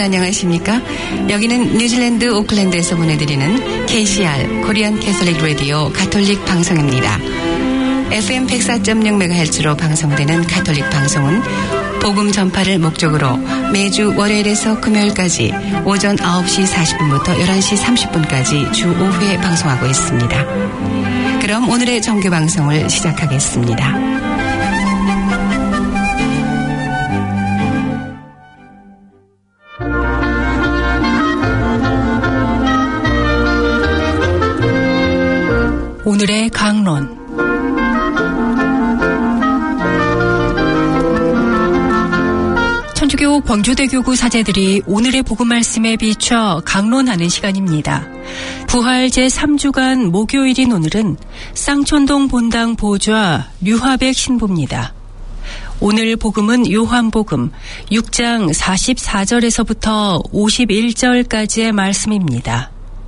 안녕하십니까? 여기는 뉴질랜드 오클랜드에서 보내드리는 KCR 코리안 캐톨릭 라디오 가톨릭 방송입니다. FM 104.0MHz로 방송되는 가톨릭 방송은 복음 전파를 목적으로 매주 월요일에서 금요일까지 오전 9시 40분부터 11시 30분까지 주 5회 방송하고 있습니다. 그럼 오늘의 정규 방송을 시작하겠습니다. 오늘의 강론. 천주교 광주대교구 사제들이 오늘의 복음 말씀에 비춰 강론하는 시간입니다. 부활 제3주간 목요일인 오늘은 쌍촌동 본당 보좌 류화백 신부입니다. 오늘 복음은 요한복음 6장 44절에서부터 51절까지의 말씀입니다.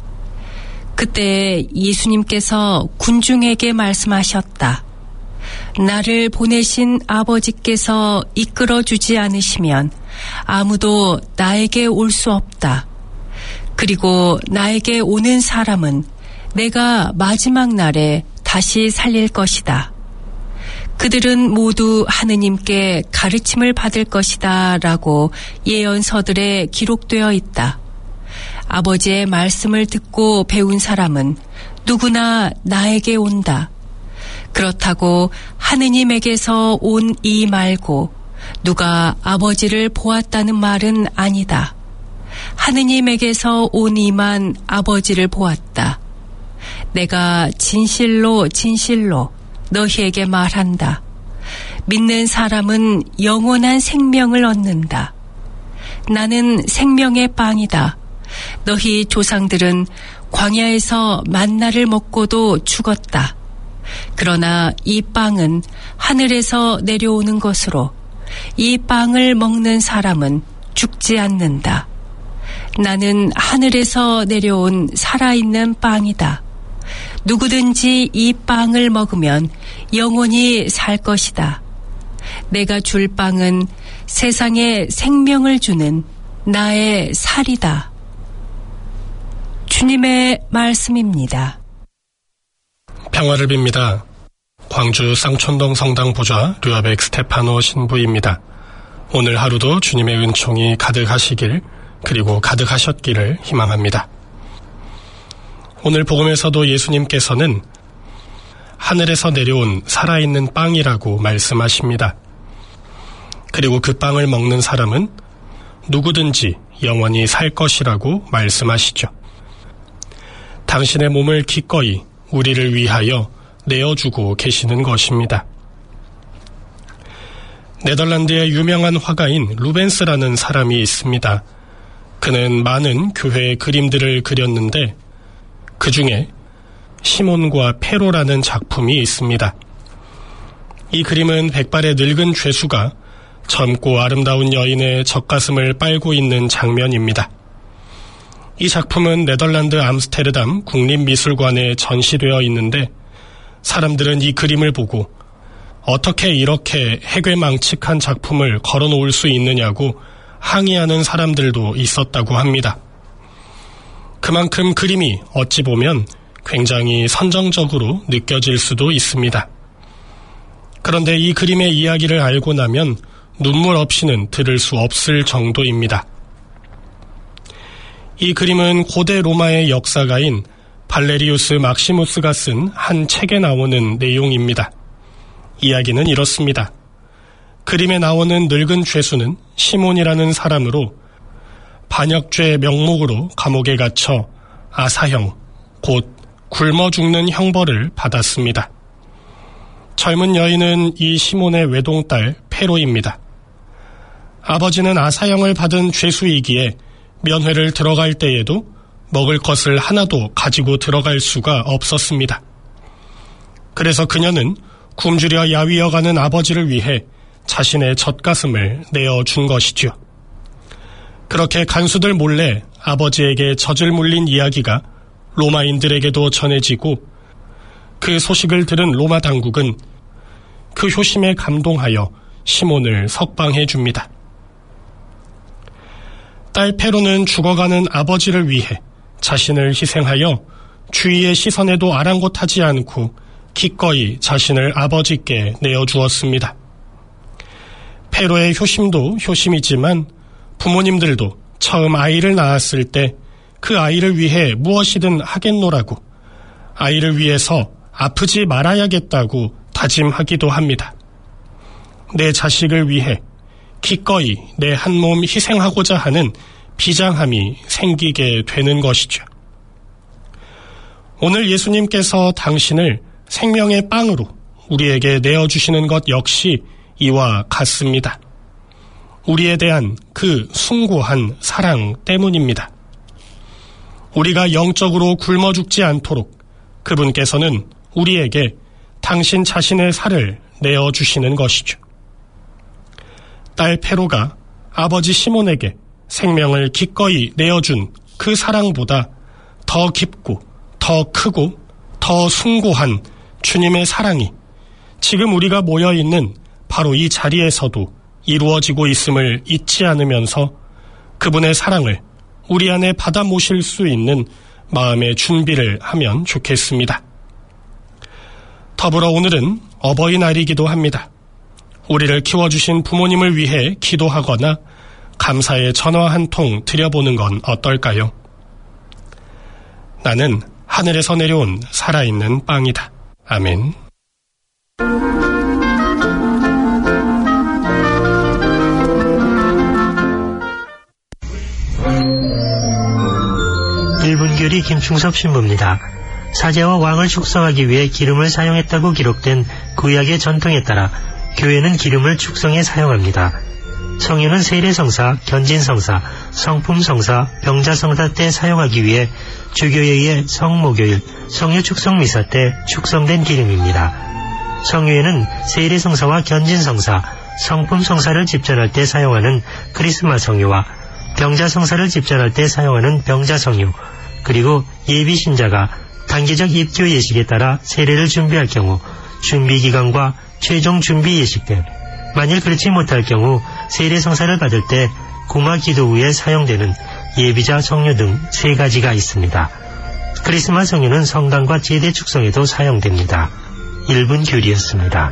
그때 예수님께서 군중에게 말씀하셨다. 나를 보내신 아버지께서 이끌어주지 않으시면 아무도 나에게 올 수 없다. 그리고 나에게 오는 사람은 내가 마지막 날에 다시 살릴 것이다. 그들은 모두 하느님께 가르침을 받을 것이다 라고 예언서들에 기록되어 있다. 아버지의 말씀을 듣고 배운 사람은 누구나 나에게 온다. 그렇다고 하느님에게서 온 이 말고 누가 아버지를 보았다는 말은 아니다. 하느님에게서 온 이만 아버지를 보았다. 내가 진실로 진실로 너희에게 말한다. 믿는 사람은 영원한 생명을 얻는다. 나는 생명의 빵이다. 너희 조상들은 광야에서 만나를 먹고도 죽었다. 그러나 이 빵은 하늘에서 내려오는 것으로 이 빵을 먹는 사람은 죽지 않는다. 나는 하늘에서 내려온 살아있는 빵이다. 누구든지 이 빵을 먹으면 영원히 살 것이다. 내가 줄 빵은 세상에 생명을 주는 나의 살이다. 주님의 말씀입니다. 평화를 빕니다. 광주 쌍촌동 성당 보좌 류화백 스테파노 신부입니다. 오늘 하루도 주님의 은총이 가득하시길 그리고 가득하셨기를 희망합니다. 오늘 복음에서도 예수님께서는 하늘에서 내려온 살아있는 빵이라고 말씀하십니다. 그리고 그 빵을 먹는 사람은 누구든지 영원히 살 것이라고 말씀하시죠. 당신의 몸을 기꺼이 우리를 위하여 내어주고 계시는 것입니다. 네덜란드의 유명한 화가인 루벤스라는 사람이 있습니다. 그는 많은 교회의 그림들을 그렸는데 그 중에 시몬과 페로라는 작품이 있습니다. 이 그림은 백발의 늙은 죄수가 젊고 아름다운 여인의 젖가슴을 빨고 있는 장면입니다. 이 작품은 네덜란드 암스테르담 국립미술관에 전시되어 있는데 사람들은 이 그림을 보고 어떻게 이렇게 해괴망측한 작품을 걸어놓을 수 있느냐고 항의하는 사람들도 있었다고 합니다. 그만큼 그림이 어찌 보면 굉장히 선정적으로 느껴질 수도 있습니다. 그런데 이 그림의 이야기를 알고 나면 눈물 없이는 들을 수 없을 정도입니다. 이 그림은 고대 로마의 역사가인 발레리우스 막시무스가 쓴 한 책에 나오는 내용입니다. 이야기는 이렇습니다. 그림에 나오는 늙은 죄수는 시몬이라는 사람으로 반역죄 명목으로 감옥에 갇혀 아사형, 곧 굶어 죽는 형벌을 받았습니다. 젊은 여인은 이 시몬의 외동딸 페로입니다. 아버지는 아사형을 받은 죄수이기에 면회를 들어갈 때에도 먹을 것을 하나도 가지고 들어갈 수가 없었습니다. 그래서 그녀는 굶주려 야위어가는 아버지를 위해 자신의 젖가슴을 내어준 것이죠. 그렇게 간수들 몰래 아버지에게 젖을 물린 이야기가 로마인들에게도 전해지고 그 소식을 들은 로마 당국은 그 효심에 감동하여 시몬을 석방해 줍니다. 딸 페로는 죽어가는 아버지를 위해 자신을 희생하여 주위의 시선에도 아랑곳하지 않고 기꺼이 자신을 아버지께 내어주었습니다. 페로의 효심도 효심이지만 부모님들도 처음 아이를 낳았을 때 그 아이를 위해 무엇이든 하겠노라고, 아이를 위해서 아프지 말아야겠다고 다짐하기도 합니다. 내 자식을 위해 기꺼이 내 한 몸 희생하고자 하는 비장함이 생기게 되는 것이죠. 오늘 예수님께서 당신을 생명의 빵으로 우리에게 내어주시는 것 역시 이와 같습니다. 우리에 대한 그 숭고한 사랑 때문입니다. 우리가 영적으로 굶어 죽지 않도록 그분께서는 우리에게 당신 자신의 살을 내어주시는 것이죠. 딸 페로가 아버지 시몬에게 생명을 기꺼이 내어준 그 사랑보다 더 깊고 더 크고 더 숭고한 주님의 사랑이 지금 우리가 모여있는 바로 이 자리에서도 이루어지고 있음을 잊지 않으면서 그분의 사랑을 우리 안에 받아 모실 수 있는 마음의 준비를 하면 좋겠습니다. 더불어 오늘은 어버이날이기도 합니다. 우리를 키워주신 부모님을 위해 기도하거나 감사의 전화 한 통 드려보는 건 어떨까요? 나는 하늘에서 내려온 살아있는 빵이다. 아멘. 일분교리 김충섭 신부입니다. 사제와 왕을 축성하기 위해 기름을 사용했다고 기록된 구약의 전통에 따라 교회는 기름을 축성에 사용합니다. 성유는 세례성사, 견진성사, 성품성사, 병자성사 때 사용하기 위해 주교회의 성모교일, 성유축성미사 때 축성된 기름입니다. 성유에는 세례성사와 견진성사, 성품성사를 집전할 때 사용하는 크리스마 성유와 병자성사를 집전할 때 사용하는 병자성유, 그리고 예비신자가 단계적 입교 예식에 따라 세례를 준비할 경우 준비기간과 최종 준비 예식 등, 만일 그렇지 못할 경우 세례성사를 받을 때 구마 기도 후에 사용되는 예비자 성유 등 3가지가 있습니다. 크리스마 성유는 성당과 제대 축성에도 사용됩니다. 1분 교리였습니다.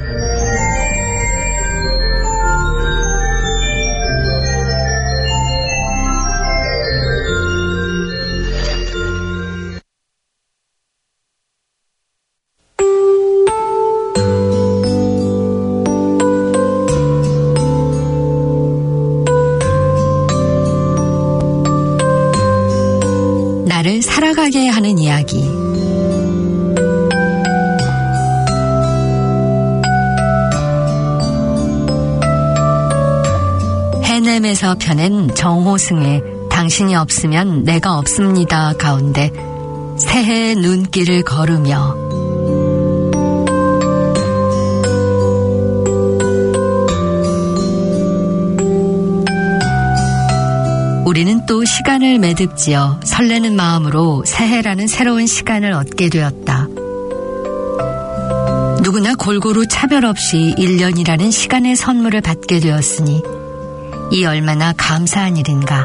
나를 살아가게 하는 이야기. 해냄에서 펴낸 정호승의 당신이 없으면 내가 없습니다 가운데 새해의 눈길을 걸으며 우리는 또 시간을 매듭지어 설레는 마음으로 새해라는 새로운 시간을 얻게 되었다. 누구나 골고루 차별 없이 1년이라는 시간의 선물을 받게 되었으니 이 얼마나 감사한 일인가.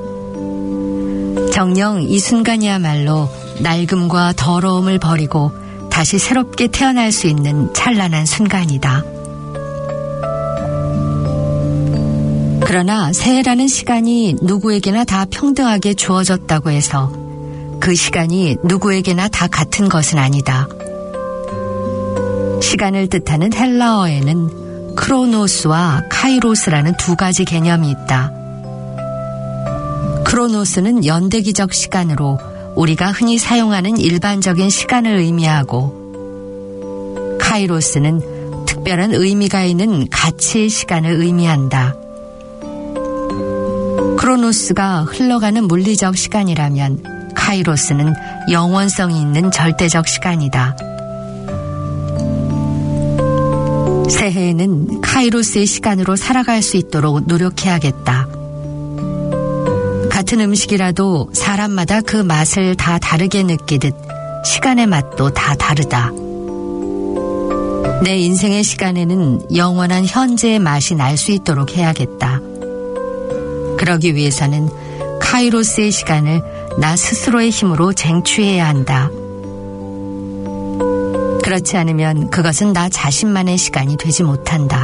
정녕 이 순간이야말로 낡음과 더러움을 버리고 다시 새롭게 태어날 수 있는 찬란한 순간이다. 그러나 새해라는 시간이 누구에게나 다 평등하게 주어졌다고 해서 그 시간이 누구에게나 다 같은 것은 아니다. 시간을 뜻하는 헬라어에는 크로노스와 카이로스라는 2가지 개념이 있다. 크로노스는 연대기적 시간으로 우리가 흔히 사용하는 일반적인 시간을 의미하고, 카이로스는 특별한 의미가 있는 가치의 시간을 의미한다. 크로노스가 흘러가는 물리적 시간이라면 카이로스는 영원성이 있는 절대적 시간이다. 새해에는 카이로스의 시간으로 살아갈 수 있도록 노력해야겠다. 같은 음식이라도 사람마다 그 맛을 다 다르게 느끼듯 시간의 맛도 다 다르다. 내 인생의 시간에는 영원한 현재의 맛이 날 수 있도록 해야겠다. 그러기 위해서는 카이로스의 시간을 나 스스로의 힘으로 쟁취해야 한다. 그렇지 않으면 그것은 나 자신만의 시간이 되지 못한다.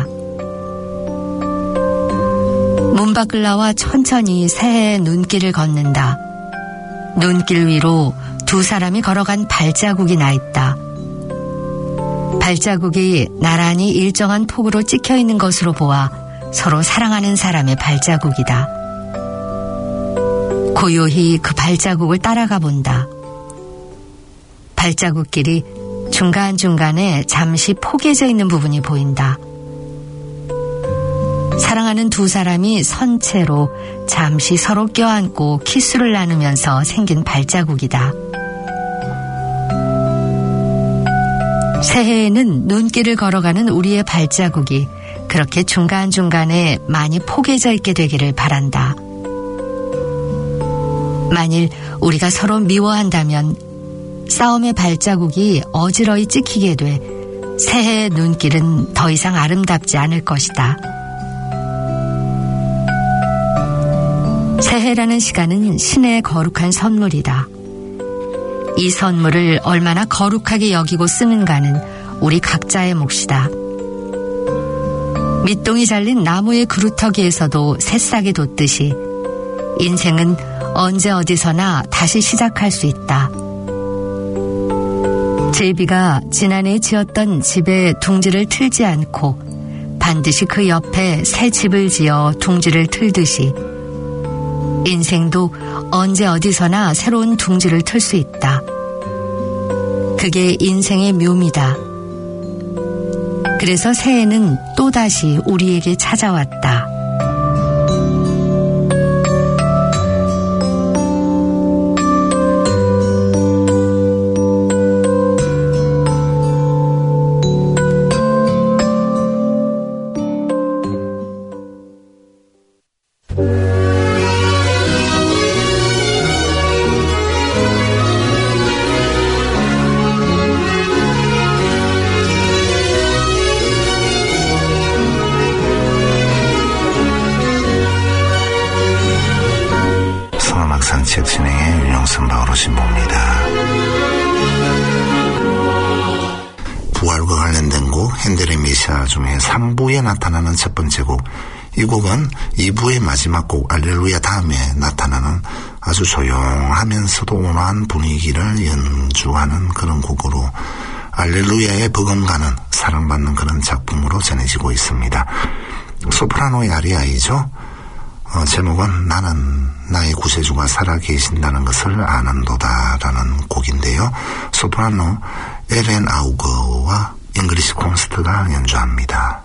문 밖을 나와 천천히 새해의 눈길을 걷는다. 눈길 위로 두 사람이 걸어간 발자국이 나 있다. 발자국이 나란히 일정한 폭으로 찍혀 있는 것으로 보아 서로 사랑하는 사람의 발자국이다. 고요히 그 발자국을 따라가 본다. 발자국길이 중간중간에 잠시 포개져 있는 부분이 보인다. 사랑하는 두 사람이 선체로 잠시 서로 껴안고 키스를 나누면서 생긴 발자국이다. 새해에는 눈길을 걸어가는 우리의 발자국이 그렇게 중간중간에 많이 포개져 있게 되기를 바란다. 만일 우리가 서로 미워한다면 싸움의 발자국이 어지러이 찍히게 돼 새해의 눈길은 더 이상 아름답지 않을 것이다. 새해라는 시간은 신의 거룩한 선물이다. 이 선물을 얼마나 거룩하게 여기고 쓰는가는 우리 각자의 몫이다. 밑동이 잘린 나무의 그루터기에서도 새싹이 돋듯이 인생은 언제 어디서나 다시 시작할 수 있다. 제비가 지난해 지었던 집에 둥지를 틀지 않고 반드시 그 옆에 새 집을 지어 둥지를 틀듯이 인생도 언제 어디서나 새로운 둥지를 틀 수 있다. 그게 인생의 묘미다. 그래서 새해는 또다시 우리에게 찾아왔다. 산책 진행의 윤영선 바오로 신부입니다. 부활과 관련된 곡 핸델의 메시아 중에 3부에 나타나는 첫 번째 곡, 이 곡은 2부의 마지막 곡 알렐루야 다음에 나타나는 아주 조용하면서도 온화한 분위기를 연주하는 그런 곡으로 알렐루야의 버금가는 사랑받는 그런 작품으로 전해지고 있습니다. 소프라노의 아리아이죠. 제목은 나는 나의 구세주가 살아계신다는 것을 아는도다 라는 곡인데요. 소프라노 에렌 아우거와 잉그리시 콘스트가 연주합니다.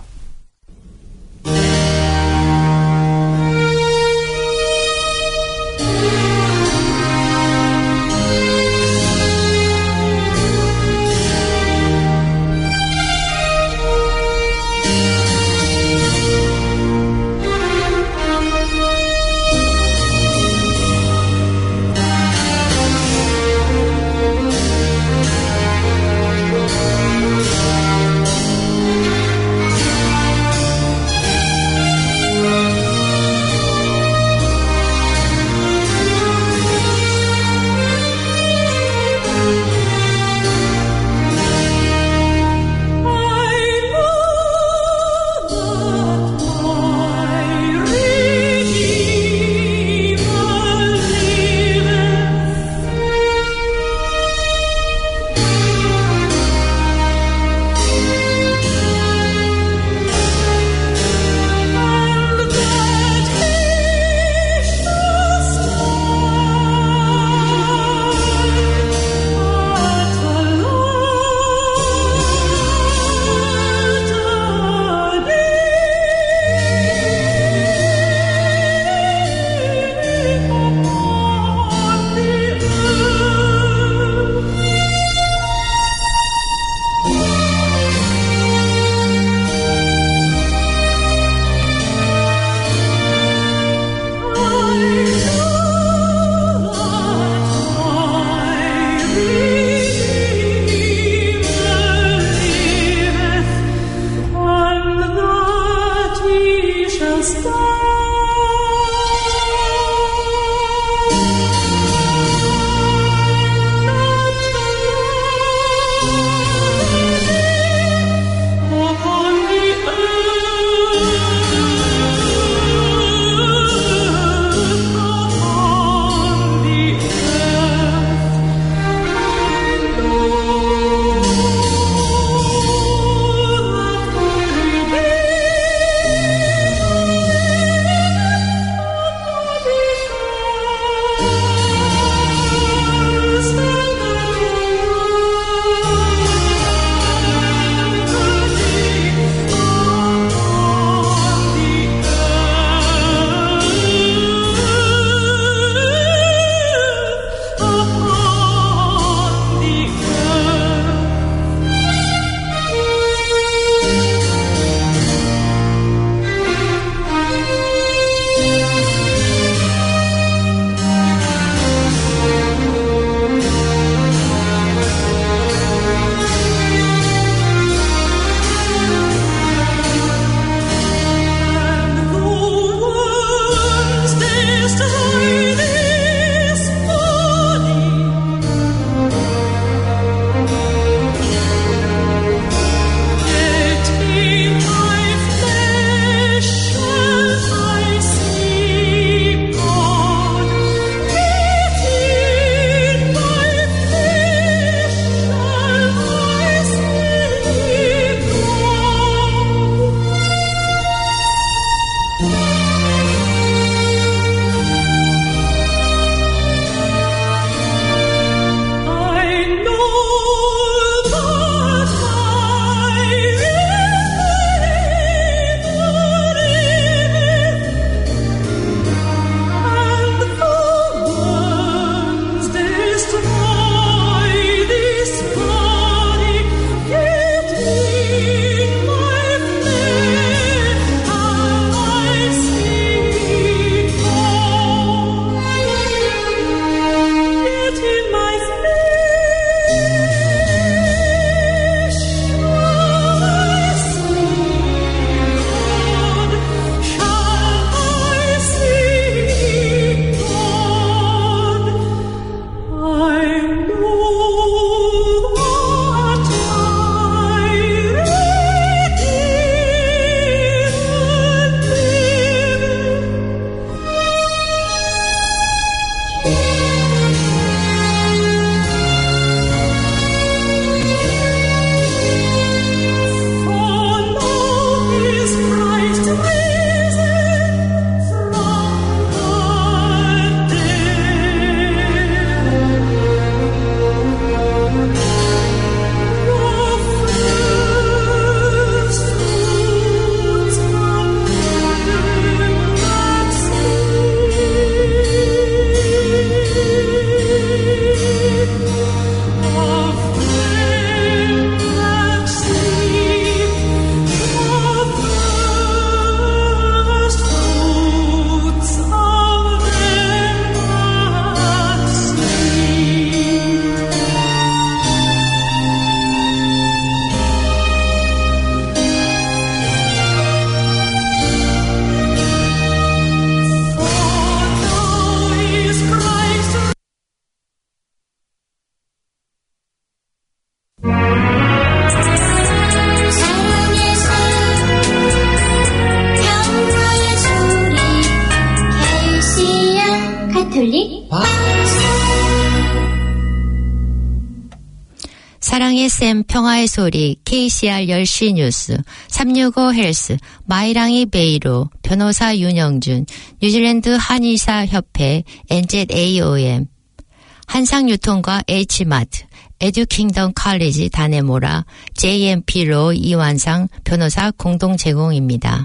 XM 평화의 소리, KCR 10시 뉴스, 365 헬스, 마이랑이 베이로, 변호사 윤영준, 뉴질랜드 한의사협회, NZAOM, 한상유통과 H마트, 에듀킹덤 칼리지 다네모라, JMP로 이완상 변호사 공동 제공입니다.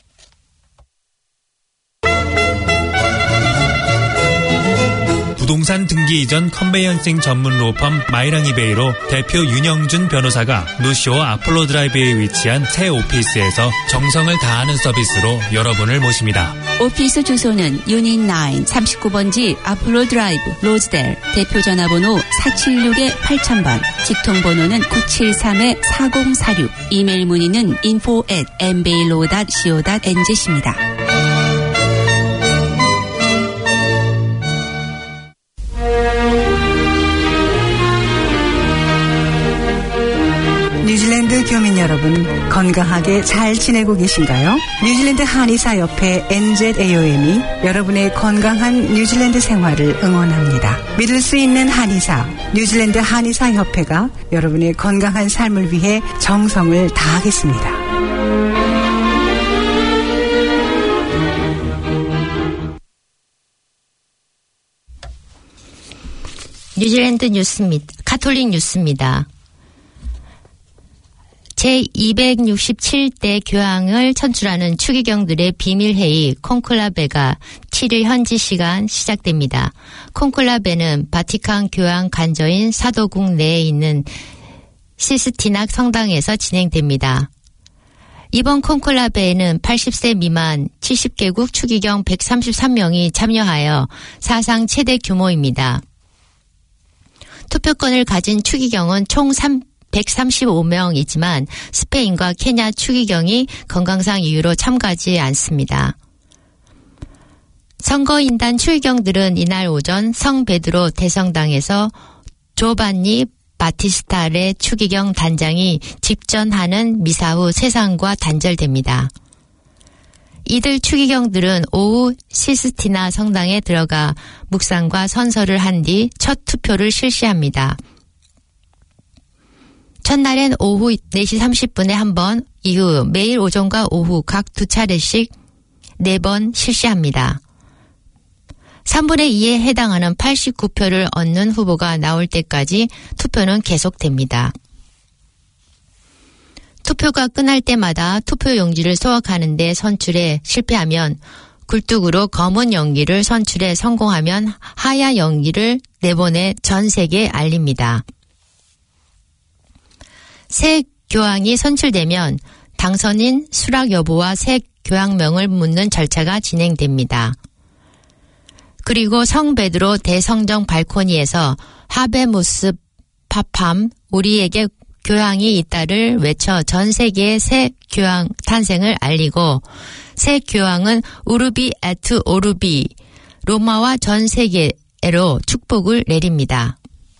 부동산 등기 이전 컨베이언싱 전문 로펌 마이랑이베이로 대표 윤영준 변호사가 노쇼 아폴로 드라이브에 위치한 새 오피스에서 정성을 다하는 서비스로 여러분을 모십니다. 오피스 주소는 유닛 9 39번지 아폴로 드라이브 로즈델, 대표 전화번호 476-8000번, 직통번호는 973-4046, 이메일 문의는 info@mbailo.co.nz입니다. 뉴질랜드 교민 여러분, 건강하게 잘 지내고 계신가요? 뉴질랜드 한의사협회 NZAOM이 여러분의 건강한 뉴질랜드 생활을 응원합니다. 믿을 수 있는 한의사, 뉴질랜드 한의사협회가 여러분의 건강한 삶을 위해 정성을 다하겠습니다. 뉴질랜드 뉴스입니다. 카톨릭 뉴스입니다. 제267대 교황을 선출하는 추기경들의 비밀회의 콘클라베가 7일 현지 시간 시작됩니다. 콘클라베는 바티칸 교황 관저인 사도궁 내에 있는 시스티나 성당에서 진행됩니다. 이번 콘클라베에는 80세 미만 70개국 추기경 133명이 참여하여 사상 최대 규모입니다. 투표권을 가진 추기경은 총 135명이지만 스페인과 케냐 추기경이 건강상 이유로 참가하지 않습니다. 선거인단 추기경들은 이날 오전 성 베드로 대성당에서 조반니 바티스타레 추기경 단장이 집전하는 미사 후 세상과 단절됩니다. 이들 추기경들은 오후 시스티나 성당에 들어가 묵상과 선서를 한 뒤 첫 투표를 실시합니다. 첫날엔 오후 4시 30분에 한 번, 이후 매일 오전과 오후 각 2차례씩 4번 실시합니다. 3분의 2에 해당하는 89표를 얻는 후보가 나올 때까지 투표는 계속됩니다. 투표가 끝날 때마다 투표 용지를 소각하는 데 선출에 실패하면 굴뚝으로 검은 용기를 선출에 성공하면 하얀 용기를 내보내 전 세계에 알립니다. 새 교황이 선출되면 당선인 수락 여부와 새 교황명을 묻는 절차가 진행됩니다. 그리고 성 베드로 대성정 발코니에서 하베무스 파팜 우리에게 교황이 있다를 외쳐 전 세계에 새 교황 탄생을 알리고 새 교황은 우르비 에트 오르비 로마와 전 세계로 축복을 내립니다.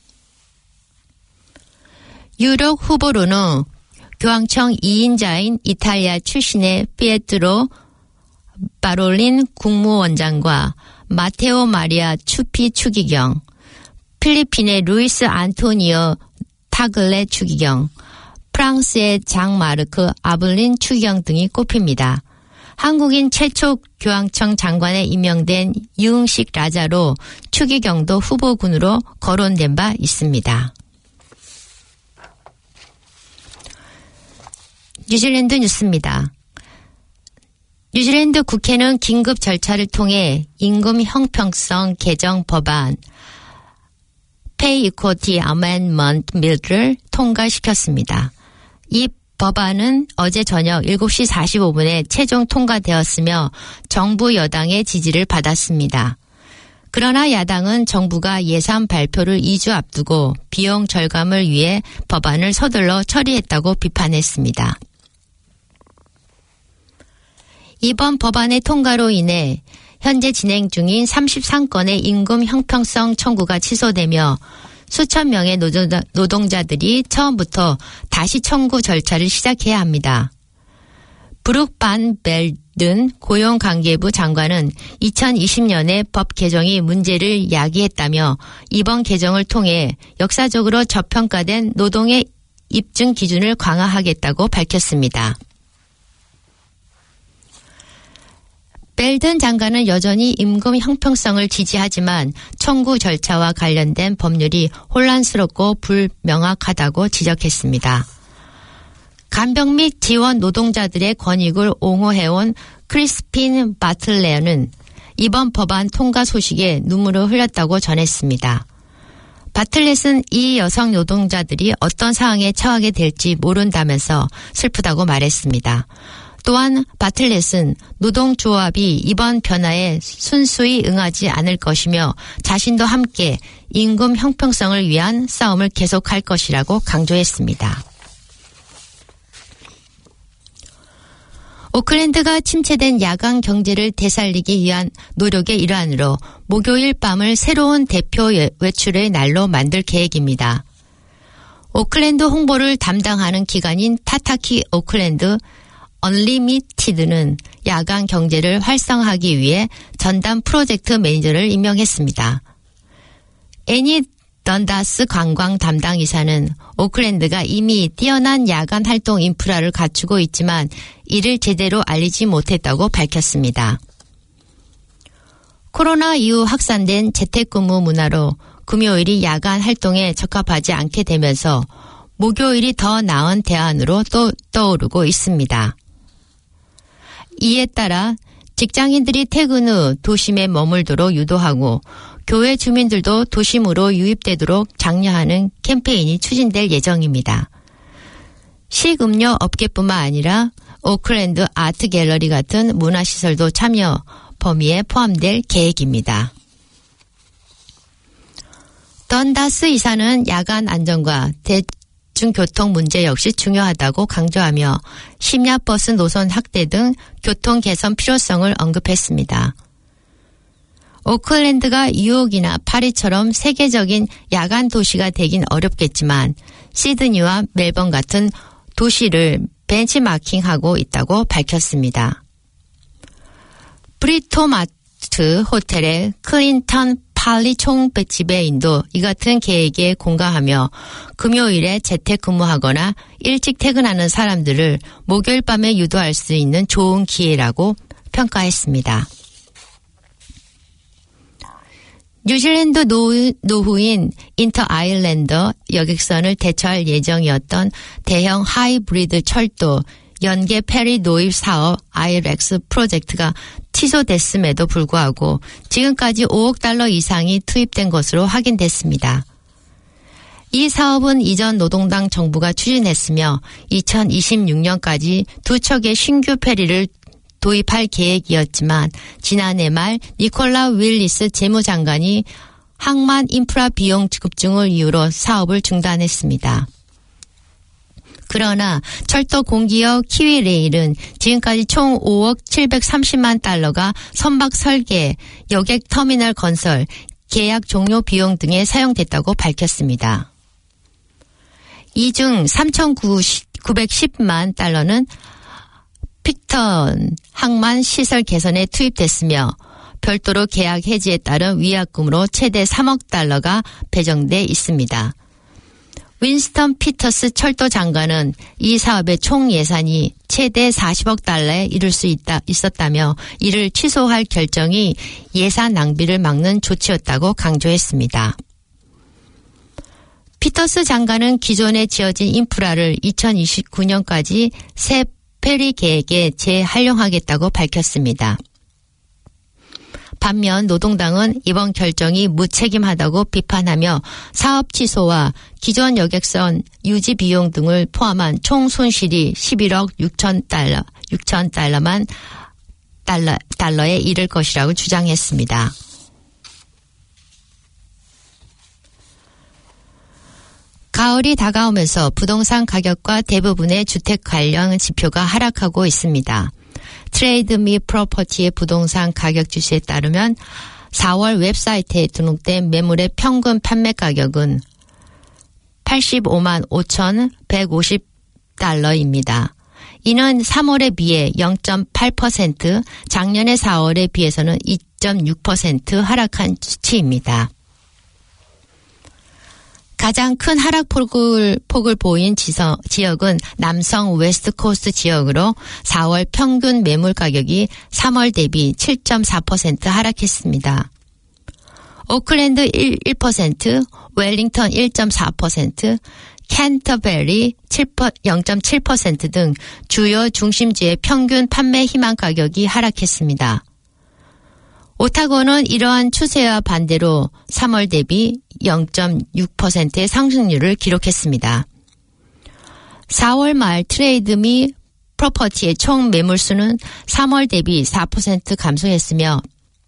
유력 후보로는 교황청 2인자인 이탈리아 출신의 피에트로 바롤린 국무원장과 마테오 마리아 추피 추기경, 필리핀의 루이스 안토니오 타글레 추기경, 프랑스의 장 마르크 아블린 추기경 등이 꼽힙니다. 한국인 최초 교황청 장관에 임명된 유흥식 라자로 추기경도 후보군으로 거론된 바 있습니다. 뉴질랜드 뉴스입니다. 뉴질랜드 국회는 긴급 절차를 통해 임금 형평성 개정 법안 Pay Equity Amendment Bill을 통과시켰습니다. 이 법안은 어제 저녁 7시 45분에 최종 통과되었으며 정부 여당의 지지를 받았습니다. 그러나 야당은 정부가 예산 발표를 2주 앞두고 비용 절감을 위해 법안을 서둘러 처리했다고 비판했습니다. 이번 법안의 통과로 인해 현재 진행 중인 33건의 임금 형평성 청구가 취소되며 수천 명의 노동자들이 처음부터 다시 청구 절차를 시작해야 합니다. 브룩 반 벨든 고용관계부 장관은 2020년에 법 개정이 문제를 야기했다며 이번 개정을 통해 역사적으로 저평가된 노동의 입증 기준을 강화하겠다고 밝혔습니다. 벨든 장관은 여전히 임금 형평성을 지지하지만 청구 절차와 관련된 법률이 혼란스럽고 불명확하다고 지적했습니다. 간병 및 지원 노동자들의 권익을 옹호해온 크리스핀 바틀레어는 이번 법안 통과 소식에 눈물을 흘렸다고 전했습니다. 바틀렛은 이 여성 노동자들이 어떤 상황에 처하게 될지 모른다면서 슬프다고 말했습니다. 또한 바틀렛은 노동조합이 이번 변화에 순수히 응하지 않을 것이며 자신도 함께 임금 형평성을 위한 싸움을 계속할 것이라고 강조했습니다. 오클랜드가 침체된 야간 경제를 되살리기 위한 노력의 일환으로 목요일 밤을 새로운 대표 외출의 날로 만들 계획입니다. 오클랜드 홍보를 담당하는 기관인 타타키 오클랜드 언리미티드는 야간 경제를 활성화하기 위해 전담 프로젝트 매니저를 임명했습니다. 애니 던다스 관광 담당 이사는 오클랜드가 이미 뛰어난 야간 활동 인프라를 갖추고 있지만 이를 제대로 알리지 못했다고 밝혔습니다. 코로나 이후 확산된 재택근무 문화로 금요일이 야간 활동에 적합하지 않게 되면서 목요일이 더 나은 대안으로 또 떠오르고 있습니다. 이에 따라 직장인들이 퇴근 후 도심에 머물도록 유도하고 교회 주민들도 도심으로 유입되도록 장려하는 캠페인이 추진될 예정입니다. 식음료 업계뿐만 아니라 오클랜드 아트 갤러리 같은 문화시설도 참여 범위에 포함될 계획입니다. 던다스 이사는 야간 안전과 대중교통 문제 역시 중요하다고 강조하며 심야버스 노선 확대 등 교통 개선 필요성을 언급했습니다. 오클랜드가 뉴욕이나 파리처럼 세계적인 야간 도시가 되긴 어렵겠지만 시드니와 멜번 같은 도시를 벤치마킹하고 있다고 밝혔습니다. 브리토마트 호텔의 클린턴 팔리 총집배인도 이 같은 계획에 공감하며 금요일에 재택근무하거나 일찍 퇴근하는 사람들을 목요일 밤에 유도할 수 있는 좋은 기회라고 평가했습니다. 뉴질랜드 노후인 인터 아일랜더 여객선을 대처할 예정이었던 대형 하이브리드 철도 연계 페리 도입 사업 아이렉스 프로젝트가 취소됐음에도 불구하고 지금까지 5억 달러 이상이 투입된 것으로 확인됐습니다. 이 사업은 이전 노동당 정부가 추진했으며 2026년까지 2척의 신규 페리를 도입할 계획이었지만 지난해 말 니콜라 윌리스 재무장관이 항만 인프라 비용 급증을 이유로 사업을 중단했습니다. 그러나 철도 공기업 키위레일은 지금까지 총 5억 730만 달러가 선박 설계, 여객 터미널 건설, 계약 종료 비용 등에 사용됐다고 밝혔습니다. 이 중 3,910만 달러는 픽턴 항만 시설 개선에 투입됐으며 별도로 계약 해지에 따른 위약금으로 최대 3억 달러가 배정돼 있습니다. 윈스턴 피터스 철도 장관은 이 사업의 총 예산이 최대 40억 달러에 이를 수 있었다며 이를 취소할 결정이 예산 낭비를 막는 조치였다고 강조했습니다. 피터스 장관은 기존에 지어진 인프라를 2029년까지 새 페리 계획에 재활용하겠다고 밝혔습니다. 반면 노동당은 이번 결정이 무책임하다고 비판하며 사업 취소와 기존 여객선 유지 비용 등을 포함한 총 손실이 11억 6천 달러에 이를 것이라고 주장했습니다. 가을이 다가오면서 부동산 가격과 대부분의 주택 관련 지표가 하락하고 있습니다. 트레이드 미 프로퍼티의 부동산 가격 지수에 따르면 4월 웹사이트에 등록된 매물의 평균 판매 가격은 85만 5,150달러입니다. 이는 3월에 비해 0.8%, 작년의 4월에 비해서는 2.6% 하락한 수치입니다. 가장 큰 하락폭을 보인 지역은 남성 웨스트코스트 지역으로 4월 평균 매물 가격이 3월 대비 7.4% 하락했습니다. 오클랜드 1%, 웰링턴 1.4%, 캔터베리 0.7% 등 주요 중심지의 평균 판매 희망 가격이 하락했습니다. 오타고는 이러한 추세와 반대로 3월 대비 0.6%의 상승률을 기록했습니다. 4월 말 트레이드 및 프로퍼티의 총 매물수는 3월 대비 4% 감소했으며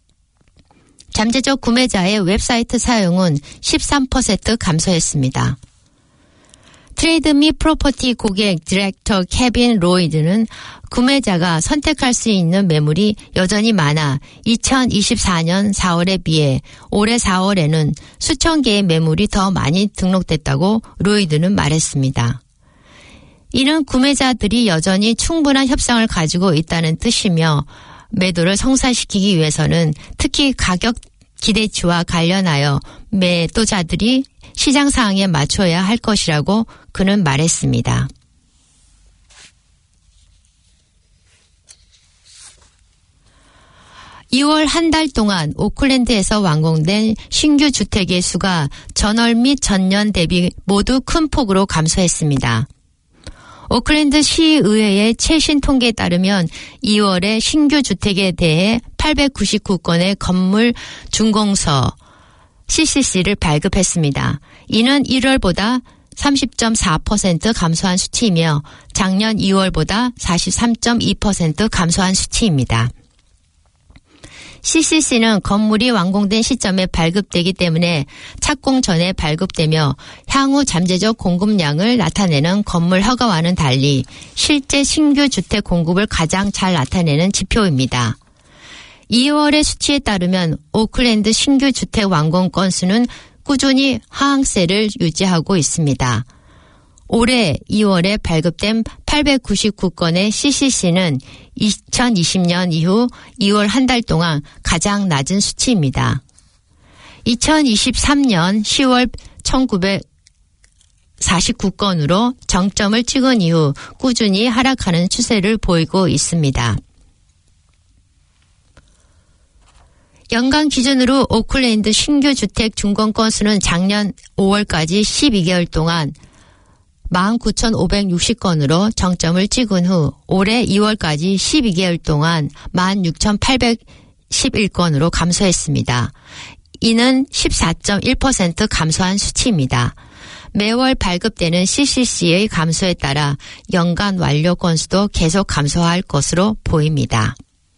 잠재적 구매자의 웹사이트 사용은 13% 감소했습니다. 트레이드 및 프로퍼티 고객 디렉터 케빈 로이드는 구매자가 선택할 수 있는 매물이 여전히 많아 2024년 4월에 비해 올해 4월에는 수천 개의 매물이 더 많이 등록됐다고 로이드는 말했습니다. 이는 구매자들이 여전히 충분한 협상을 가지고 있다는 뜻이며 매도를 성사시키기 위해서는 특히 가격 기대치와 관련하여 매도자들이 시장 상황에 맞춰야 할 것이라고 그는 말했습니다. (2월) 한 달 동안 오클랜드에서 완공된 신규 주택의 수가 전월 및 전년 대비 모두 큰 폭으로 감소했습니다. 오클랜드 시의회의 최신 통계에 따르면 2월에 신규 주택에 대해 899건의 건물 준공서 CCC를 발급했습니다. 이는 1월보다 30.4% 감소한 수치이며 작년 2월보다 43.2% 감소한 수치입니다. CCC는 건물이 완공된 시점에 발급되기 때문에 착공 전에 발급되며 향후 잠재적 공급량을 나타내는 건물 허가와는 달리 실제 신규 주택 공급을 가장 잘 나타내는 지표입니다. 2월의 수치에 따르면 오클랜드 신규 주택 완공 건수는 꾸준히 하향세를 유지하고 있습니다. 올해 2월에 발급된 899건의 CCC는 2020년 이후 2월 한 달 동안 가장 낮은 수치입니다. 2023년 10월 1949건으로 정점을 찍은 이후 꾸준히 하락하는 추세를 보이고 있습니다. 연간 기준으로 오클랜드 신규 주택 준공 건수는 작년 5월까지 12개월 동안 19,560건으로 정점을 찍은 후 올해 2월까지 12개월 동안 16,811건으로 감소했습니다. 이는 14.1% 감소한 수치입니다. 매월 발급되는 CCC의 감소에 따라 연간 완료 건수도 계속 감소할 것으로 보입니다.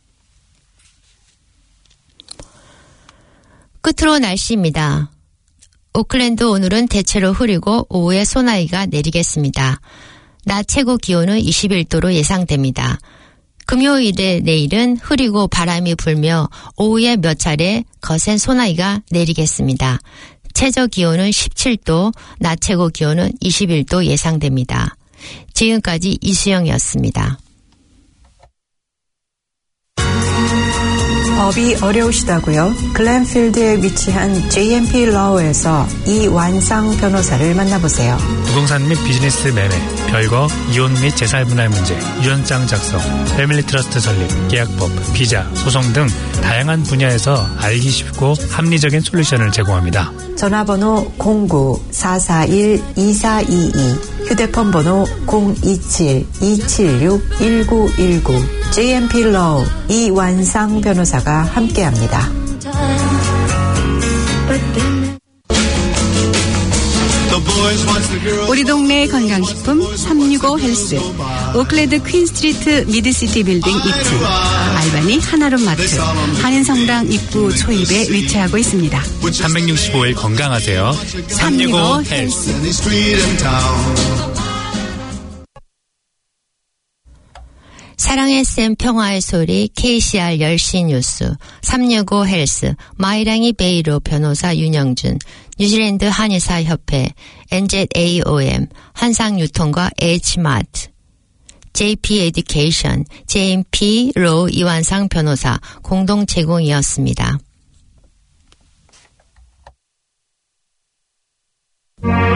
끝으로 날씨입니다. 오클랜드 오늘은 대체로 흐리고 오후에 소나기가 내리겠습니다. 낮 최고 기온은 21도로 예상됩니다. 금요일에 내일은 흐리고 바람이 불며 오후에 몇 차례 거센 소나기가 내리겠습니다. 최저 기온은 17도, 낮 최고 기온은 21도 예상됩니다. 지금까지 이수영이었습니다. 법이 어려우시다고요? 글렌필드에 위치한 JMP Law에서 이완상 변호사를 만나보세요. 부동산 및 비즈니스 매매, 별거, 이혼 및 재산분할 문제, 유언장 작성, 패밀리 트러스트 설립, 계약법, 비자, 소송 등 다양한 분야에서 알기 쉽고 합리적인 솔루션을 제공합니다. 전화번호 09-441-2422, 휴대폰 번호 027-276-1919, JMP Law 이완상 변호사가 함께합니다. 우리 동네 건강식품 365 헬스, 오클랜드 퀸스트리트 미드시티 빌딩 2층, 알바니 하나룸 마트, 한인성당 입구 초입에 위치하고 있습니다. 365일 건강하세요. 365 헬스. 사랑의 쌤 평화의 소리 KCR 10시 뉴스 365 헬스 마이랑이 베이로 변호사 윤영준 뉴질랜드 한의사 협회 NZAOM 한상유통과 H마트 JP 에듀케이션 JMP 로 이완상 변호사 공동 제공이었습니다.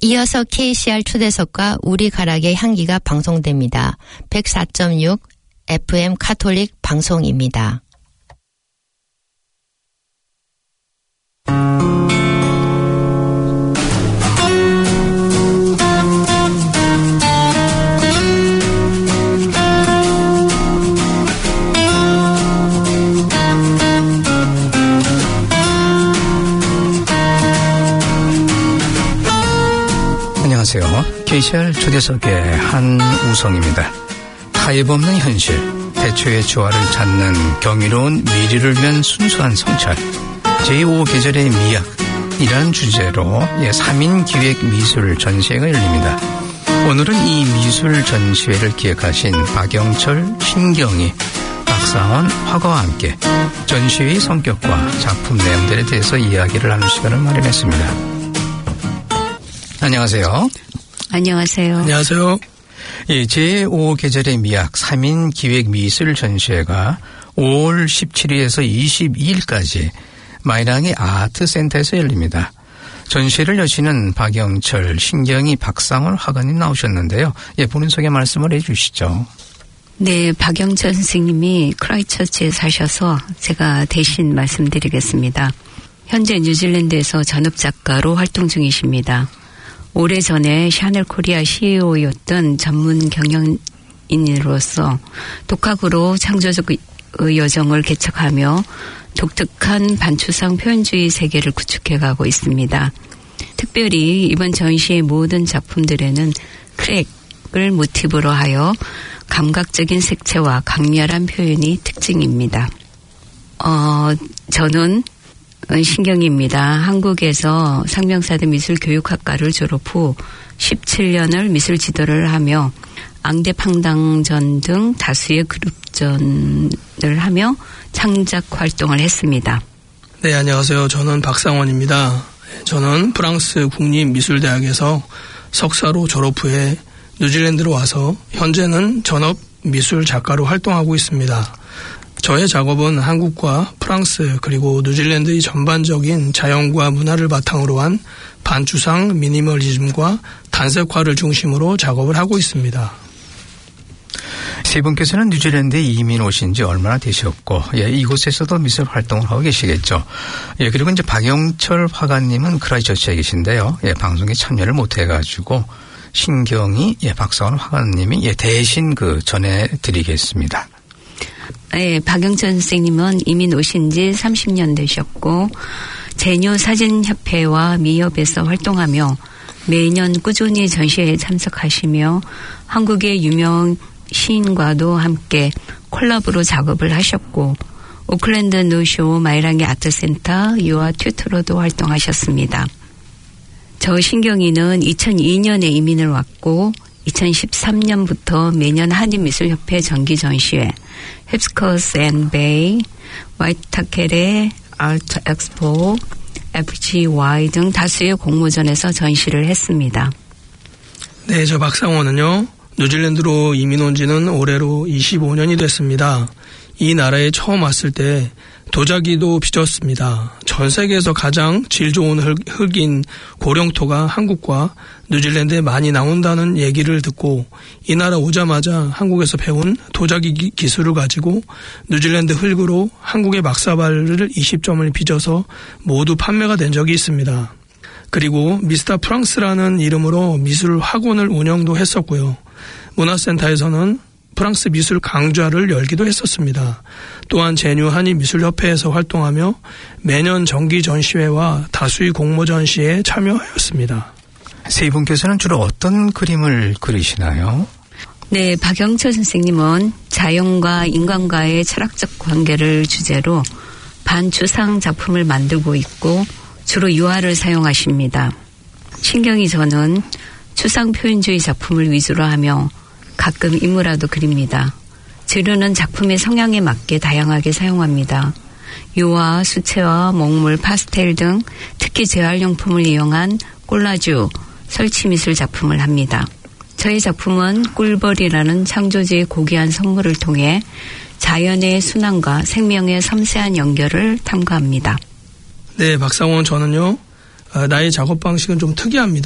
이어서 KCR 초대석과 우리 가락의 향기가 방송됩니다. 104.6 FM 카톨릭 방송입니다. 안녕하세요. KCR 초대석의 한우성입니다. 타협 없는 현실, 대초의 조화를 찾는 경이로운 미래를 위한 순수한 성찰, 제5계절의 미학이라는 주제로 3인 기획 미술 전시회가 열립니다. 오늘은 이 미술 전시회를 기획하신 박영철, 신경희, 박상원 화가와 함께 전시회의 성격과 작품 내용들에 대해서 이야기를 나눌 시간을 마련했습니다. 안녕하세요. 안녕하세요. 안녕하세요. 예, 제5계절의 미학 3인 기획 미술 전시회가 5월 17일에서 22일까지 마이랑이 아트센터에서 열립니다. 전시회를 여시는 박영철, 신경희, 박상원 화가님 나오셨는데요. 예, 본인 소개 말씀을 해 주시죠. 네, 박영철 선생님이 크라이처치에 사셔서 제가 대신 말씀드리겠습니다. 현재 뉴질랜드에서 전업작가로 활동 중이십니다. 오래전에 샤넬 코리아 CEO였던 전문 경영인으로서 독학으로 창조적 여정을 개척하며 독특한 반추상 표현주의 세계를 구축해가고 있습니다. 특별히 이번 전시의 모든 작품들에는 크랙을 모티브로 하여 감각적인 색채와 강렬한 표현이 특징입니다. 저는 신경입니다. 한국에서 상명사대 미술교육학과를 졸업 후 17년을 미술 지도를 하며 앙대팡당전 등 다수의 그룹전을 하며 창작 활동을 했습니다. 네, 안녕하세요. 저는 박상원입니다. 저는 프랑스 국립미술대학에서 석사로 졸업 후에 뉴질랜드로 와서 현재는 전업 미술 작가로 활동하고 있습니다. 저의 작업은 한국과 프랑스 그리고 뉴질랜드의 전반적인 자연과 문화를 바탕으로 한 반추상 미니멀리즘과 단색화를 중심으로 작업을 하고 있습니다. 세 분께서는 뉴질랜드에 이민 오신 지 얼마나 되셨고, 예, 이곳에서도 미술 활동을 하고 계시겠죠. 예, 그리고 이제 박영철 화가님은 크라이처치에 계신데요. 예, 방송에 참여를 못 해가지고 신경희, 예, 박상원 화가님이 예, 대신 전해드리겠습니다. 네, 박영철 선생님은 이민 오신 지 30년 되셨고 제뉴사진협회와 미협에서 활동하며 매년 꾸준히 전시회에 참석하시며 한국의 유명 시인과도 함께 콜라보로 작업을 하셨고 오클랜드 노쇼 마이랑이 아트센터 유아 튜터로도 활동하셨습니다. 저 신경이는 2002년에 이민을 왔고 2013년부터 매년 한인미술협회 정기전시회 헵스커스 앤 베이, 와이타켈의 아트 엑스포, FGY 등 다수의 공모전에서 전시를 했습니다. 네, 저 박상원은요. 뉴질랜드로 이민 온 지는 올해로 25년이 됐습니다. 이 나라에 처음 왔을 때 도자기도 빚었습니다. 전 세계에서 가장 질 좋은 흙인 고령토가 한국과 뉴질랜드에 많이 나온다는 얘기를 듣고 이 나라 오자마자 한국에서 배운 도자기 기술을 가지고 뉴질랜드 흙으로 한국의 막사발을 20점을 빚어서 모두 판매가 된 적이 있습니다. 그리고 미스터 프랑스라는 이름으로 미술 학원을 운영도 했었고요. 문화센터에서는 프랑스 미술 강좌를 열기도 했었습니다. 또한 제뉴 한인미술협회에서 활동하며 매년 정기 전시회와 다수의 공모 전시에 참여하였습니다. 세 분께서는 주로 어떤 그림을 그리시나요? 네, 박영철 선생님은 자연과 인간과의 철학적 관계를 주제로 반추상 작품을 만들고 있고 주로 유화를 사용하십니다. 신경이 저는 추상 표현주의 작품을 위주로 하며 가끔 인물화도 그립니다. 재료는 작품의 성향에 맞게 다양하게 사용합니다. 유화, 수채화, 먹물, 파스텔 등 특히 재활용품을 이용한 콜라주, 설치미술 작품을 합니다. 저의 작품은 꿀벌이라는 창조주의 고귀한 선물을 통해 자연의 순환과 생명의 섬세한 연결을 탐구합니다. 네, 박상원 저는요. 나의 작업 방식은 좀 특이합니다.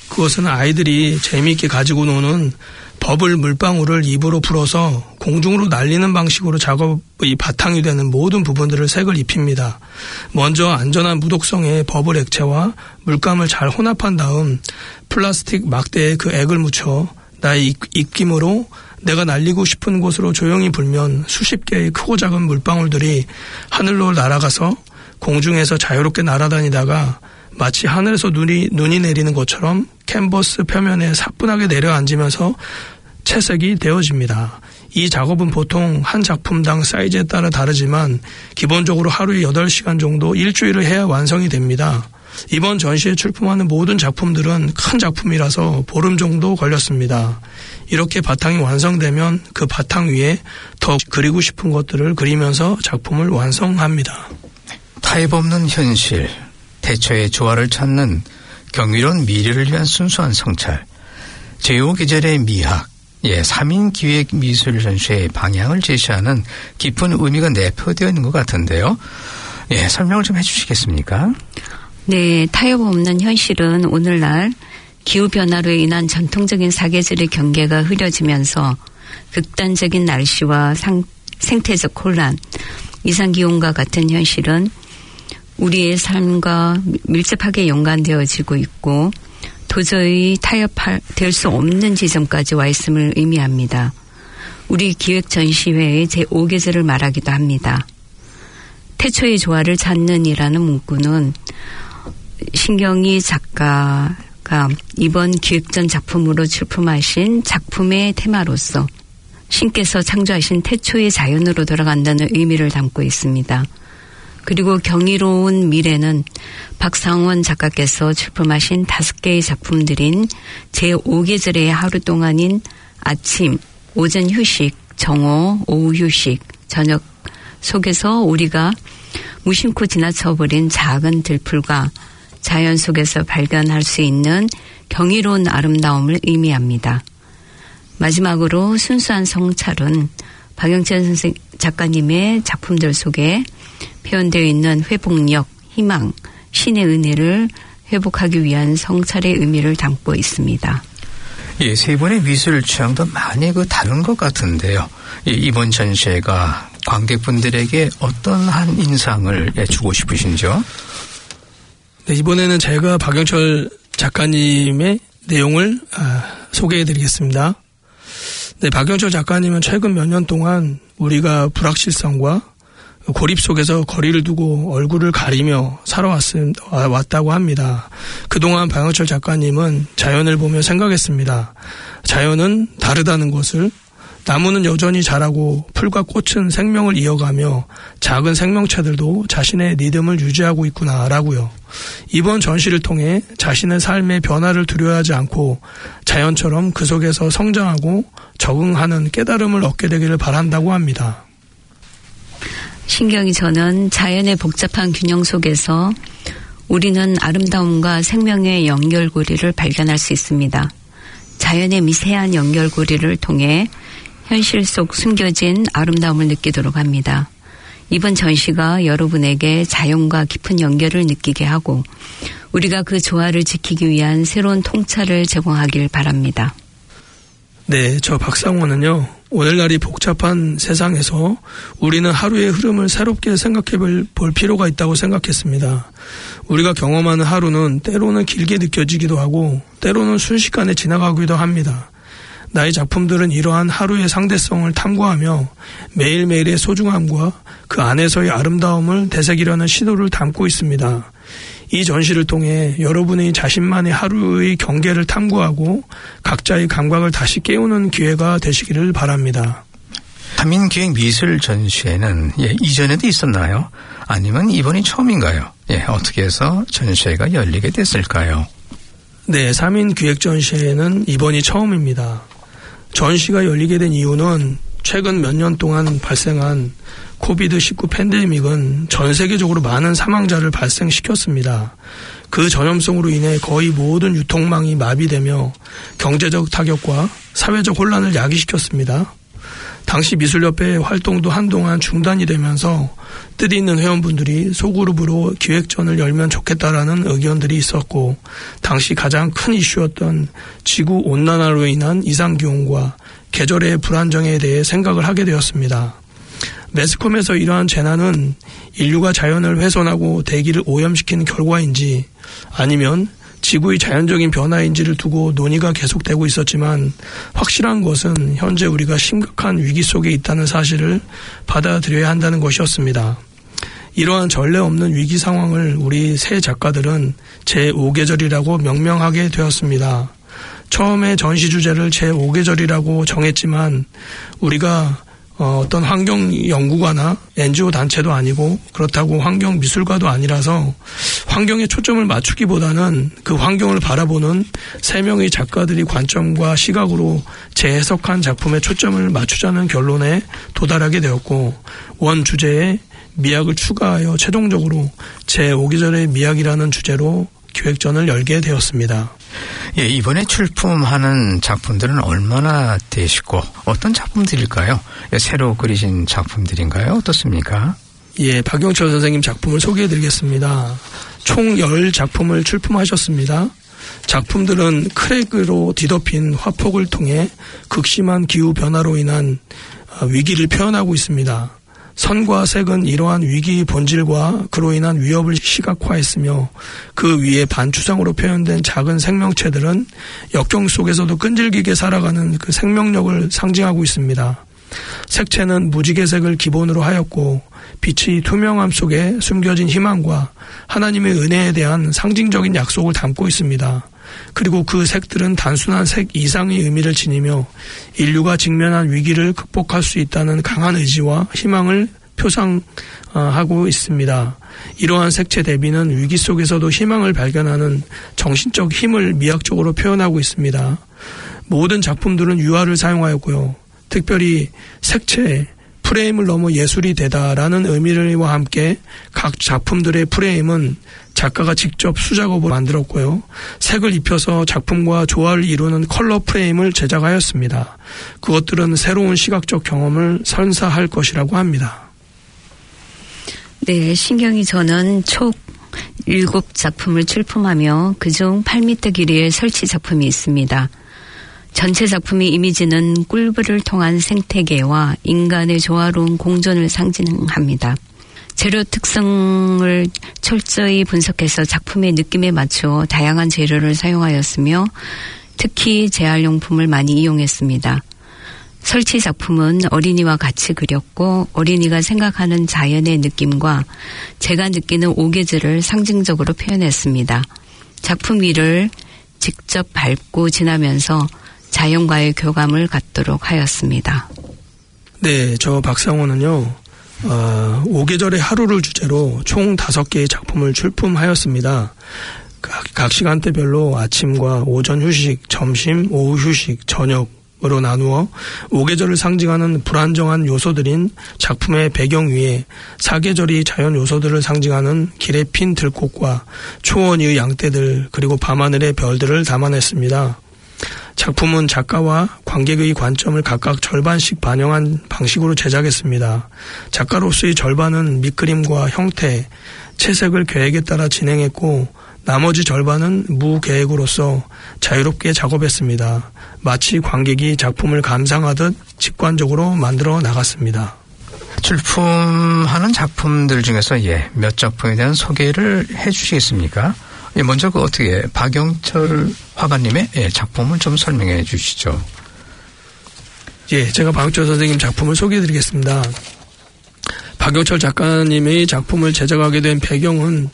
그것은 아이들이 재미있게 가지고 노는 버블 물방울을 입으로 불어서 공중으로 날리는 방식으로 작업의 바탕이 되는 모든 부분들을 색을 입힙니다. 먼저 안전한 무독성의 버블 액체와 물감을 잘 혼합한 다음 플라스틱 막대에 그 액을 묻혀 나의 입김으로 내가 날리고 싶은 곳으로 조용히 불면 수십 개의 크고 작은 물방울들이 하늘로 날아가서 공중에서 자유롭게 날아다니다가 마치 하늘에서 눈이 내리는 것처럼 캔버스 표면에 사뿐하게 내려앉으면서 채색이 되어집니다. 이 작업은 보통 한 작품당 사이즈에 따라 다르지만 기본적으로 하루에 8시간 정도 일주일을 해야 완성이 됩니다. 이번 전시에 출품하는 모든 작품들은 큰 작품이라서 보름 정도 걸렸습니다. 이렇게 바탕이 완성되면 그 바탕 위에 더 그리고 싶은 것들을 그리면서 작품을 완성합니다. 타입 없는 현실, 태초의 조화를 찾는 경이로운 미래를 위한 순수한 성찰, 제5계절의 미학, 3인 기획 미술 전시의 방향을 제시하는 깊은 의미가 내포되어 있는 것 같은데요. 설명을 좀 해주시겠습니까? 네, 타협 없는 현실은 오늘날 기후변화로 인한 전통적인 사계절의 경계가 흐려지면서 극단적인 날씨와 생태적 혼란, 이상기온과 같은 현실은 우리의 삶과 밀접하게 연관되어지고 있고 도저히 타협될 수 없는 지점까지 와 있음을 의미합니다. 우리 기획전시회의 제5계절을 말하기도 합니다. 태초의 조화를 찾는 이라는 문구는 신경희 작가가 이번 기획전 작품으로 출품하신 작품의 테마로서 신께서 창조하신 태초의 자연으로 돌아간다는 의미를 담고 있습니다. 그리고 경이로운 미래는 박상원 작가께서 출품하신 5개의 작품들인 제5계절의 하루 동안인 아침, 오전 휴식, 정오, 오후 휴식, 저녁 속에서 우리가 무심코 지나쳐버린 작은 들풀과 자연 속에서 발견할 수 있는 경이로운 아름다움을 의미합니다. 마지막으로 순수한 성찰은 박영천 작가님의 작품들 속에 표현되어 있는 회복력, 희망, 신의 은혜를 회복하기 위한 성찰의 의미를 담고 있습니다. 세 분의 미술 취향도 많이 다른 것 같은데요. 이번 전시회가 관객분들에게 어떤 한 인상을 주고 싶으신지요? 네, 이번에는 제가 박영철 작가님의 내용을 소개해드리겠습니다. 네, 박영철 작가님은 최근 몇 년 동안 우리가 불확실성과 고립 속에서 거리를 두고 얼굴을 가리며 살아왔다고 합니다. 그동안 박영철 작가님은 자연을 보며 생각했습니다. 자연은 다르다는 것을, 나무는 여전히 자라고 풀과 꽃은 생명을 이어가며 작은 생명체들도 자신의 리듬을 유지하고 있구나라고요. 이번 전시를 통해 자신의 삶의 변화를 두려워하지 않고 자연처럼 그 속에서 성장하고 적응하는 깨달음을 얻게 되기를 바란다고 합니다. 신경이 저는 자연의 복잡한 균형 속에서 우리는 아름다움과 생명의 연결고리를 발견할 수 있습니다. 자연의 미세한 연결고리를 통해 현실 속 숨겨진 아름다움을 느끼도록 합니다. 이번 전시가 여러분에게 자연과 깊은 연결을 느끼게 하고 우리가 그 조화를 지키기 위한 새로운 통찰을 제공하길 바랍니다. 네, 저 박상원은요, 오늘날이 복잡한 세상에서 우리는 하루의 흐름을 새롭게 생각해 볼 필요가 있다고 생각했습니다. 우리가 경험하는 하루는 때로는 길게 느껴지기도 하고 때로는 순식간에 지나가기도 합니다. 나의 작품들은 이러한 하루의 상대성을 탐구하며 매일매일의 소중함과 그 안에서의 아름다움을 되새기려는 시도를 담고 있습니다. 이 전시를 통해 여러분의 자신만의 하루의 경계를 탐구하고 각자의 감각을 다시 깨우는 기회가 되시기를 바랍니다. 3인 기획 미술 전시회는 이전에도 있었나요? 아니면 이번이 처음인가요? 어떻게 해서 전시회가 열리게 됐을까요? 네, 3인 기획 전시회는 이번이 처음입니다. 전시가 열리게 된 이유는 최근 몇 년 동안 발생한 코비드-19 팬데믹은 전 세계적으로 많은 사망자를 발생시켰습니다. 그 전염성으로 인해 거의 모든 유통망이 마비되며 경제적 타격과 사회적 혼란을 야기시켰습니다. 당시 미술협회 활동도 한동안 중단이 되면서 뜻 있는 회원분들이 소그룹으로 기획전을 열면 좋겠다라는 의견들이 있었고, 당시 가장 큰 이슈였던 지구 온난화로 인한 이상기온과 계절의 불안정에 대해 생각을 하게 되었습니다. 매스컴에서 이러한 재난은 인류가 자연을 훼손하고 대기를 오염시키는 결과인지 아니면 지구의 자연적인 변화인지를 두고 논의가 계속되고 있었지만, 확실한 것은 현재 우리가 심각한 위기 속에 있다는 사실을 받아들여야 한다는 것이었습니다. 이러한 전례 없는 위기 상황을 우리 세 작가들은 제5계절이라고 명명하게 되었습니다. 처음에 전시 주제를 제5계절이라고 정했지만, 우리가 어떤 환경연구가나 NGO 단체도 아니고 그렇다고 환경미술가도 아니라서 환경에 초점을 맞추기보다는 그 환경을 바라보는 세 명의 작가들이 관점과 시각으로 재해석한 작품에 초점을 맞추자는 결론에 도달하게 되었고, 원 주제에 미학을 추가하여 최종적으로 제5계절의 미학이라는 주제로 기획전을 열게 되었습니다. 예, 이번에 출품하는 작품들은 얼마나 되시고 어떤 작품들일까요? 예, 새로 그리신 작품들인가요? 어떻습니까? 예, 박영철 선생님 작품을 소개해드리겠습니다. 총 10작품을 출품하셨습니다. 작품들은 크랙으로 뒤덮인 화폭을 통해 극심한 기후변화로 인한 위기를 표현하고 있습니다. 선과 색은 이러한 위기의 본질과 그로 인한 위협을 시각화했으며, 그 위에 반추상으로 표현된 작은 생명체들은 역경 속에서도 끈질기게 살아가는 그 생명력을 상징하고 있습니다. 색채는 무지개색을 기본으로 하였고, 빛의 투명함 속에 숨겨진 희망과 하나님의 은혜에 대한 상징적인 약속을 담고 있습니다. 그리고 그 색들은 단순한 색 이상의 의미를 지니며 인류가 직면한 위기를 극복할 수 있다는 강한 의지와 희망을 표상하고 있습니다. 이러한 색채 대비는 위기 속에서도 희망을 발견하는 정신적 힘을 미학적으로 표현하고 있습니다. 모든 작품들은 유화를 사용하였고요. 특별히 색채, 프레임을 넘어 예술이 되다라는 의미와 함께 각 작품들의 프레임은 작가가 직접 수작업을 만들었고요. 색을 입혀서 작품과 조화를 이루는 컬러 프레임을 제작하였습니다. 그것들은 새로운 시각적 경험을 선사할 것이라고 합니다. 네, 신경이 저는 총 7작품을 출품하며 그중 8m 길이의 설치 작품이 있습니다. 전체 작품의 이미지는 꿀벌을 통한 생태계와 인간의 조화로운 공존을 상징합니다. 재료 특성을 철저히 분석해서 작품의 느낌에 맞추어 다양한 재료를 사용하였으며 특히 재활용품을 많이 이용했습니다. 설치 작품은 어린이와 같이 그렸고, 어린이가 생각하는 자연의 느낌과 제가 느끼는 오계절을 상징적으로 표현했습니다. 작품 위를 직접 밟고 지나면서 자연과의 교감을 갖도록 하였습니다. 네, 저 박상호는요, 5계절의 하루를 주제로 총 5개의 작품을 출품하였습니다. 각 시간대별로 아침과 오전 휴식, 점심, 오후 휴식, 저녁으로 나누어 5계절을 상징하는 불안정한 요소들인 작품의 배경 위에 4계절이 자연 요소들을 상징하는 길에 핀 들꽃과 초원의 양떼들, 그리고 밤하늘의 별들을 담아냈습니다. 작품은 작가와 관객의 관점을 각각 절반씩 반영한 방식으로 제작했습니다. 작가로서의 절반은 밑그림과 형태, 채색을 계획에 따라 진행했고, 나머지 절반은 무계획으로서 자유롭게 작업했습니다. 마치 관객이 작품을 감상하듯 직관적으로 만들어 나갔습니다. 출품하는 작품들 중에서 몇 작품에 대한 소개를 해 주시겠습니까? 먼저 어떻게 박영철 화가님의 작품을 좀 설명해 주시죠. 예, 제가 박영철 선생님 작품을 소개해드리겠습니다. 박영철 작가님의 작품을 제작하게 된 배경은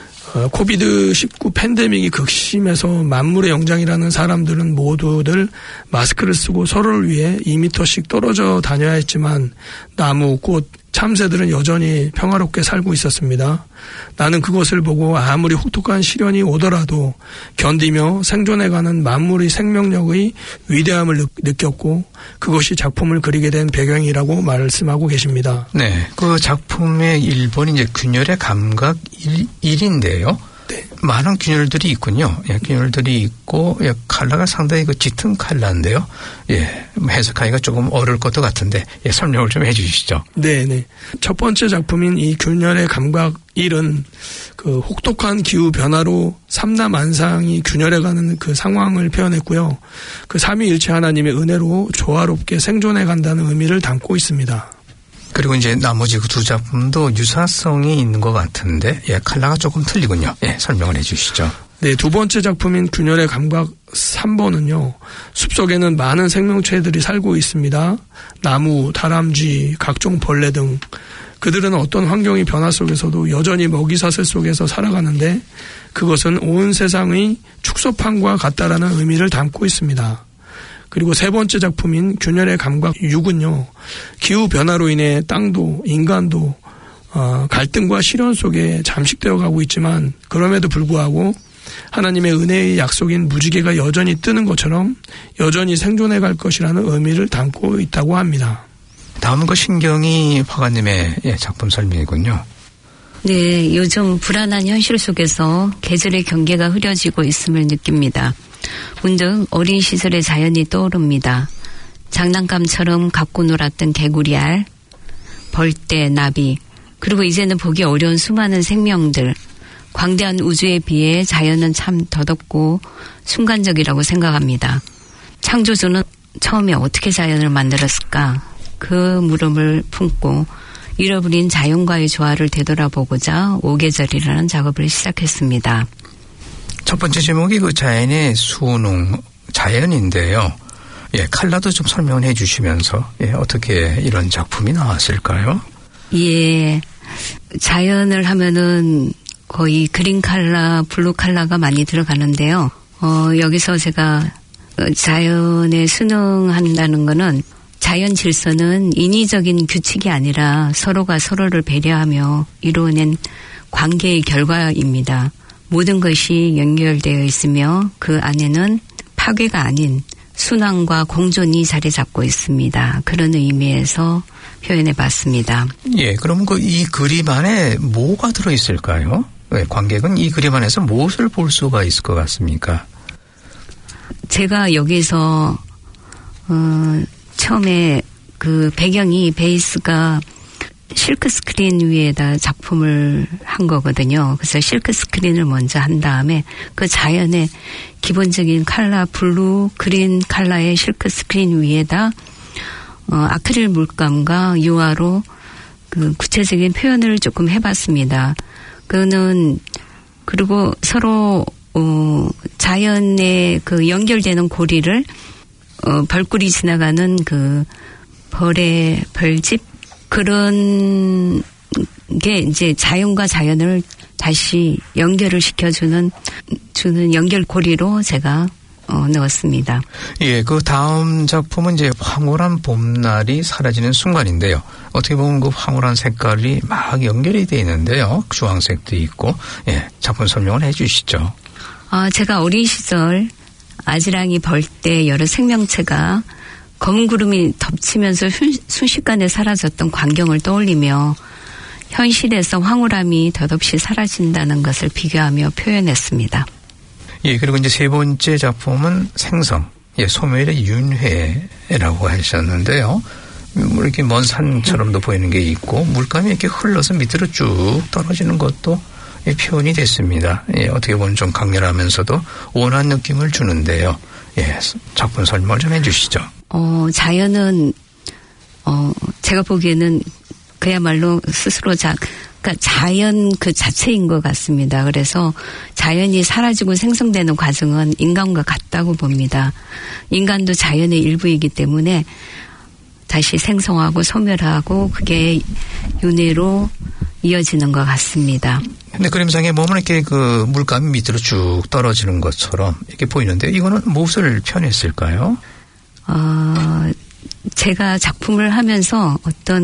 코비드-19 팬데믹이 극심해서 만물의 영장이라는 사람들은 모두들 마스크를 쓰고 서로를 위해 2m씩 떨어져 다녀야 했지만 나무, 꽃, 참새들은 여전히 평화롭게 살고 있었습니다. 나는 그것을 보고 아무리 혹독한 시련이 오더라도 견디며 생존해가는 만물의 생명력의 위대함을 느꼈고, 그것이 작품을 그리게 된 배경이라고 말씀하고 계십니다. 네, 그 작품의 1번이 이제 균열의 감각 1인데요. 네. 많은 균열들이 있군요. 예, 균열들이 있고, 예, 컬러가 상당히 그 짙은 컬러인데요. 예, 해석하기가 조금 어려울 것도 같은데, 예, 설명을 좀 해주시죠. 네네. 첫 번째 작품인 이 균열의 감각 1은 그 혹독한 기후 변화로 삼라만상이 균열해가는 그 상황을 표현했고요. 그 삼위일체 하나님의 은혜로 조화롭게 생존해간다는 의미를 담고 있습니다. 그리고 이제 나머지 그 두 작품도 유사성이 있는 것 같은데, 예, 컬러가 조금 틀리군요. 예, 설명을 해 주시죠. 네, 두 번째 작품인 균열의 감각 3번은요, 숲속에는 많은 생명체들이 살고 있습니다. 나무, 다람쥐, 각종 벌레 등. 그들은 어떤 환경의 변화 속에서도 여전히 먹이사슬 속에서 살아가는데, 그것은 온 세상의 축소판과 같다라는 의미를 담고 있습니다. 그리고 세 번째 작품인 균열의 감각 6은요. 기후변화로 인해 땅도 인간도 갈등과 시련 속에 잠식되어 가고 있지만 그럼에도 불구하고 하나님의 은혜의 약속인 무지개가 여전히 뜨는 것처럼 여전히 생존해 갈 것이라는 의미를 담고 있다고 합니다. 다음은 그 신경이 화가님의 작품 설명이군요. 네, 요즘 불안한 현실 속에서 계절의 경계가 흐려지고 있음을 느낍니다. 문득 어린 시절의 자연이 떠오릅니다. 장난감처럼 갖고 놀았던 개구리알, 벌떼, 나비, 그리고 이제는 보기 어려운 수많은 생명들. 광대한 우주에 비해 자연은 참 더덥고 순간적이라고 생각합니다. 창조주는 처음에 어떻게 자연을 만들었을까? 그 물음을 품고 잃어버린 자연과의 조화를 되돌아보고자 5계절이라는 작업을 시작했습니다. 첫 번째 제목이 그 자연의 수능, 자연인데요. 예, 컬러도 좀 설명을 해 주시면서, 예, 어떻게 이런 작품이 나왔을까요? 예, 자연을 하면은 거의 그린 컬러, 블루 컬러가 많이 들어가는데요. 여기서 제가 자연에 순응한다는 거는 자연 질서는 인위적인 규칙이 아니라 서로가 서로를 배려하며 이루어낸 관계의 결과입니다. 모든 것이 연결되어 있으며 그 안에는 파괴가 아닌 순환과 공존이 자리 잡고 있습니다. 그런 의미에서 표현해 봤습니다. 예, 그럼 이 그림 안에 뭐가 들어있을까요? 네, 관객은 이 그림 안에서 무엇을 볼 수가 있을 것 같습니까? 제가 여기서 처음에 그 배경이 베이스가 실크 스크린 위에다 작품을 한 거거든요. 그래서 실크 스크린을 먼저 한 다음에 그 자연의 기본적인 컬러, 블루, 그린 컬러의 실크 스크린 위에다 아크릴 물감과 유화로 그 구체적인 표현을 조금 해봤습니다. 그리고 서로 자연의 그 연결되는 고리를 벌꿀이 지나가는 그 벌집 그런 게 이제 자연과 자연을 다시 연결을 시켜주는 연결고리로 제가 넣었습니다. 예, 그 다음 작품은 이제 황홀한 봄날이 사라지는 순간인데요. 어떻게 보면 그 황홀한 색깔이 막 연결이 되어 있는데요. 주황색도 있고, 예, 작품 설명을 해 주시죠. 제가 어린 시절 아지랑이 벌떼 여러 생명체가 검은 구름이 덮치면서 순식간에 사라졌던 광경을 떠올리며 현실에서 황홀함이 덧없이 사라진다는 것을 비교하며 표현했습니다. 예, 그리고 이제 세 번째 작품은 생성, 예, 소멸의 윤회라고 하셨는데요. 이렇게 먼 산처럼도 보이는 게 있고 물감이 이렇게 흘러서 밑으로 쭉 떨어지는 것도 표현이 됐습니다. 예, 어떻게 보면 좀 강렬하면서도 온화한 느낌을 주는데요. 예, 작품 설명을 좀 해주시죠. 자연은 제가 보기에는 그야말로 스스로 그러니까 자연 그 자체인 것 같습니다. 그래서 자연이 사라지고 생성되는 과정은 인간과 같다고 봅니다. 인간도 자연의 일부이기 때문에 다시 생성하고 소멸하고 그게 윤회로 이어지는 것 같습니다. 근데 그림상에 보면 이렇게 그 물감이 밑으로 쭉 떨어지는 것처럼 이렇게 보이는데 이거는 무엇을 표현했을까요? 제가 작품을 하면서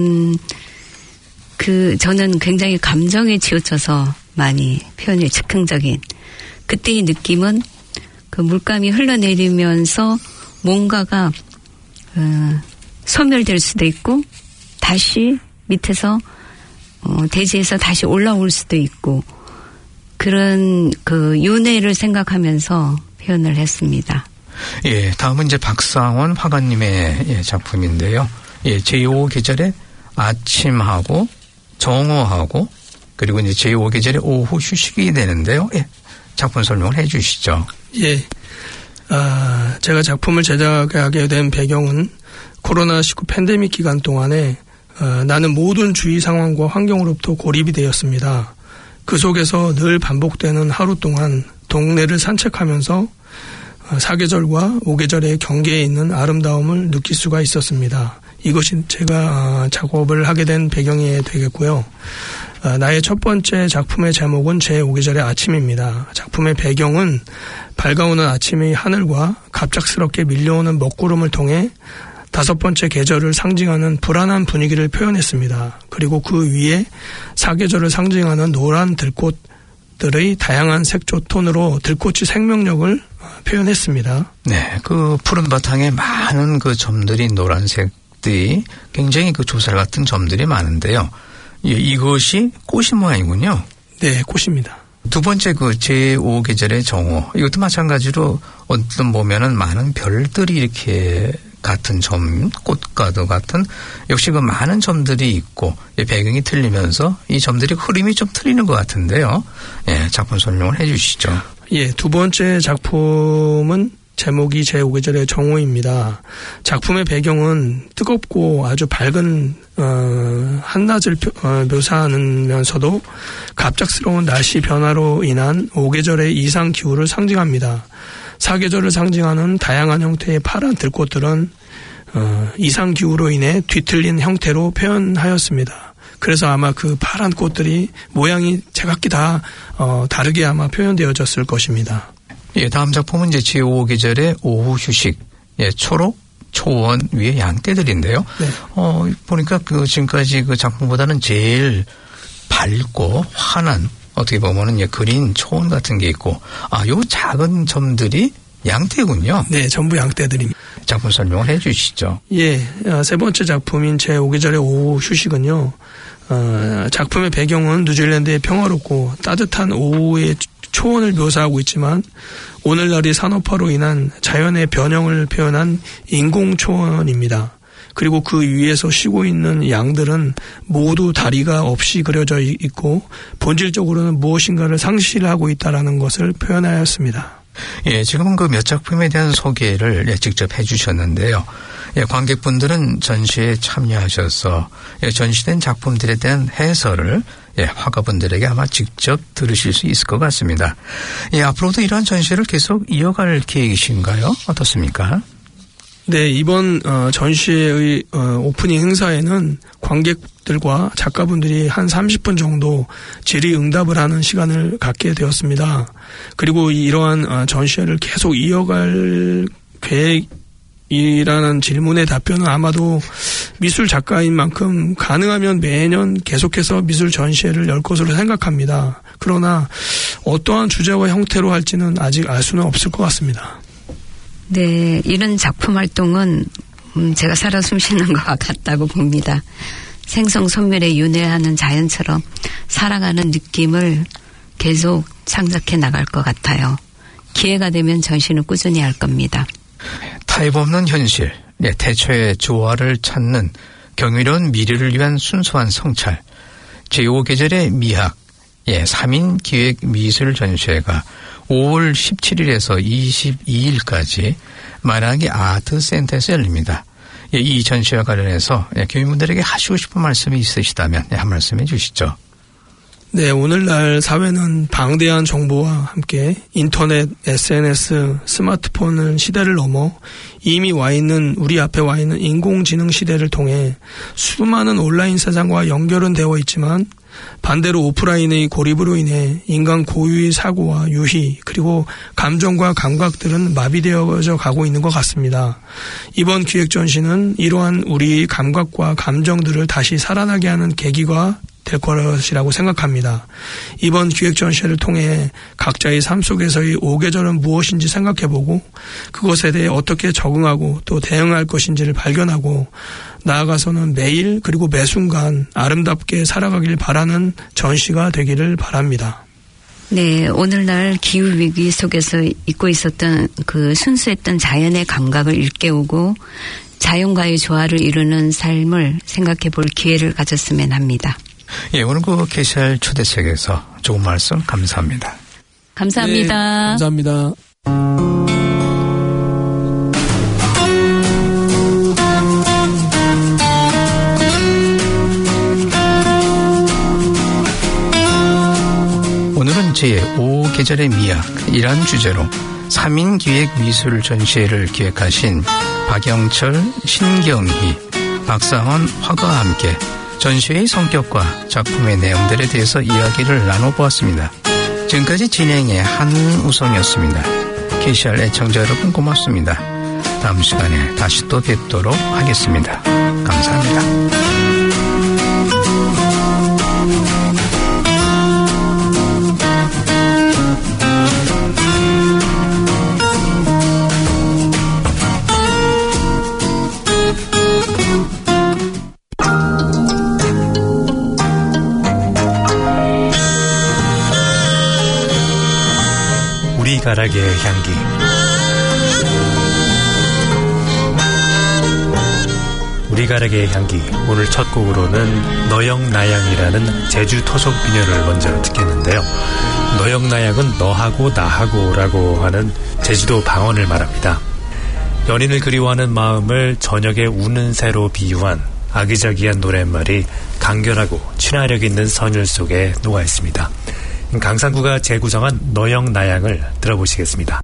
저는 굉장히 감정에 치우쳐서 많이 표현이 즉흥적인 그때의 느낌은 그 물감이 흘러내리면서 뭔가가 소멸될 수도 있고 다시 밑에서 대지에서 다시 올라올 수도 있고 그런 그 윤회를 생각하면서 표현을 했습니다. 예, 다음은 이제 박상원 화가님의 작품인데요. 예, 제5계절의 아침하고 정오하고 그리고 이제 제5계절의 오후 휴식이 되는데요. 예, 작품 설명을 해 주시죠. 예. 제가 작품을 제작하게 된 배경은 코로나19 팬데믹 기간 동안에 나는 모든 주위 상황과 환경으로부터 고립이 되었습니다. 그 속에서 늘 반복되는 하루 동안 동네를 산책하면서 사계절과 오계절의 경계에 있는 아름다움을 느낄 수가 있었습니다. 이것이 제가 작업을 하게 된 배경이 되겠고요. 나의 첫 번째 작품의 제목은 제5계절의 아침입니다. 작품의 배경은 밝아오는 아침의 하늘과 갑작스럽게 밀려오는 먹구름을 통해 다섯 번째 계절을 상징하는 불안한 분위기를 표현했습니다. 그리고 그 위에 사계절을 상징하는 노란 들꽃들의 다양한 색조 톤으로 들꽃의 생명력을 표현했습니다. 네, 그 푸른 바탕에 많은 그 점들이 노란색들이 굉장히 그 조살 같은 점들이 많은데요. 예, 이것이 꽃이 모양이군요. 네, 꽃입니다. 두 번째 그 제5계절의 정오. 이것도 마찬가지로 어떤 보면은 많은 별들이 이렇게 같은 점, 꽃과도 같은 역시 그 많은 점들이 있고 배경이 틀리면서 이 점들이 흐름이 좀 틀리는 것 같은데요. 예, 작품 설명을 해 주시죠. 예, 두 번째 작품은 제목이 제5계절의 정오입니다. 작품의 배경은 뜨겁고 아주 밝은 한낮을 묘사하면서도 갑작스러운 날씨 변화로 인한 5계절의 이상 기후를 상징합니다. 사계절을 상징하는 다양한 형태의 파란 들꽃들은 이상 기후로 인해 뒤틀린 형태로 표현하였습니다. 그래서 아마 그 파란 꽃들이 모양이 제각기 다 다르게 아마 표현되어졌을 것입니다. 예, 다음 작품은 이제 제5계절의 오후 휴식. 예, 초록, 초원 위에 양떼들인데요. 네. 보니까 그 지금까지 그 작품보다는 제일 밝고 환한 어떻게 보면은 예, 그린 초원 같은 게 있고, 요 작은 점들이 양떼군요. 네, 전부 양떼들입니다. 작품 설명을 해 주시죠. 예, 세 번째 작품인 제5계절의 오후 휴식은요, 작품의 배경은 뉴질랜드의 평화롭고 따뜻한 오후의 초원을 묘사하고 있지만 오늘날의 산업화로 인한 자연의 변형을 표현한 인공초원입니다. 그리고 그 위에서 쉬고 있는 양들은 모두 다리가 없이 그려져 있고 본질적으로는 무엇인가를 상실하고 있다는 것을 표현하였습니다. 예, 지금은 그 몇 작품에 대한 소개를 직접 해 주셨는데요. 예, 관객분들은 전시에 참여하셔서 전시된 작품들에 대한 해설을 화가분들에게 아마 직접 들으실 수 있을 것 같습니다. 예, 앞으로도 이러한 전시를 계속 이어갈 계획이신가요? 어떻습니까? 네, 이번 전시의 오프닝 행사에는 관객들과 작가분들이 한 30분 정도 질의응답을 하는 시간을 갖게 되었습니다. 그리고 이러한 전시회를 계속 이어갈 계획이라는 질문의 답변은 아마도 미술 작가인 만큼 가능하면 매년 계속해서 미술 전시회를 열 것으로 생각합니다. 그러나 어떠한 주제와 형태로 할지는 아직 알 수는 없을 것 같습니다. 네, 이런 작품 활동은 제가 살아 숨쉬는 것 같다고 봅니다. 생성선멸에 윤회하는 자연처럼 살아가는 느낌을 계속 창작해 나갈 것 같아요. 기회가 되면 전시는 꾸준히 할 겁니다. 타입 없는 현실, 태초의 조화를 찾는 경이로운 미래를 위한 순수한 성찰, 제5계절의 미학, 3인 기획 미술 전시회가 5월 17일에서 22일까지 마이랑이 아트센터에서 열립니다. 이 전시와 관련해서 교민분들에게 하시고 싶은 말씀이 있으시다면 한 말씀 해 주시죠. 네, 오늘날 사회는 방대한 정보와 함께 인터넷, SNS, 스마트폰은 시대를 넘어 이미 우리 앞에 와 있는 인공지능 시대를 통해 수많은 온라인 세상과 연결은 되어 있지만 반대로 오프라인의 고립으로 인해 인간 고유의 사고와 유희 그리고 감정과 감각들은 마비되어져 가고 있는 것 같습니다. 이번 기획전시는 이러한 우리의 감각과 감정들을 다시 살아나게 하는 계기가 될 것이라고 생각합니다. 이번 기획전시를 통해 각자의 삶 속에서의 5계절은 무엇인지 생각해보고 그것에 대해 어떻게 적응하고 또 대응할 것인지를 발견하고 나아가서는 매일 그리고 매순간 아름답게 살아가길 바라는 전시가 되기를 바랍니다. 네, 오늘날 기후위기 속에서 잊고 있었던 그 순수했던 자연의 감각을 일깨우고 자연과의 조화를 이루는 삶을 생각해 볼 기회를 가졌으면 합니다. 예, 오늘 그 KCR 초대석에서 좋은 말씀 감사합니다. 감사합니다. 네, 감사합니다. 오늘은 제5계절의 미학이란 주제로 3인 기획 미술 전시회를 기획하신 박영철, 신경희, 박상원 화가와 함께 전시회의 성격과 작품의 내용들에 대해서 이야기를 나눠보았습니다. 지금까지 진행의 한우성이었습니다. KCR 애청자 여러분 고맙습니다. 다음 시간에 다시 또 뵙도록 하겠습니다. 감사합니다. 우리 가락의 향기. 우리 가락의 향기. 오늘 첫 곡으로는 너영나양이라는 제주 토속 민요를 먼저 듣겠는데요. 너영나양은 너하고 나하고라고 하는 제주도 방언을 말합니다. 연인을 그리워하는 마음을 저녁에 우는 새로 비유한 아기자기한 노랫말이 간결하고 친화력 있는 선율 속에 녹아 있습니다. 강상구가 재구성한 너영나양을 들어보시겠습니다.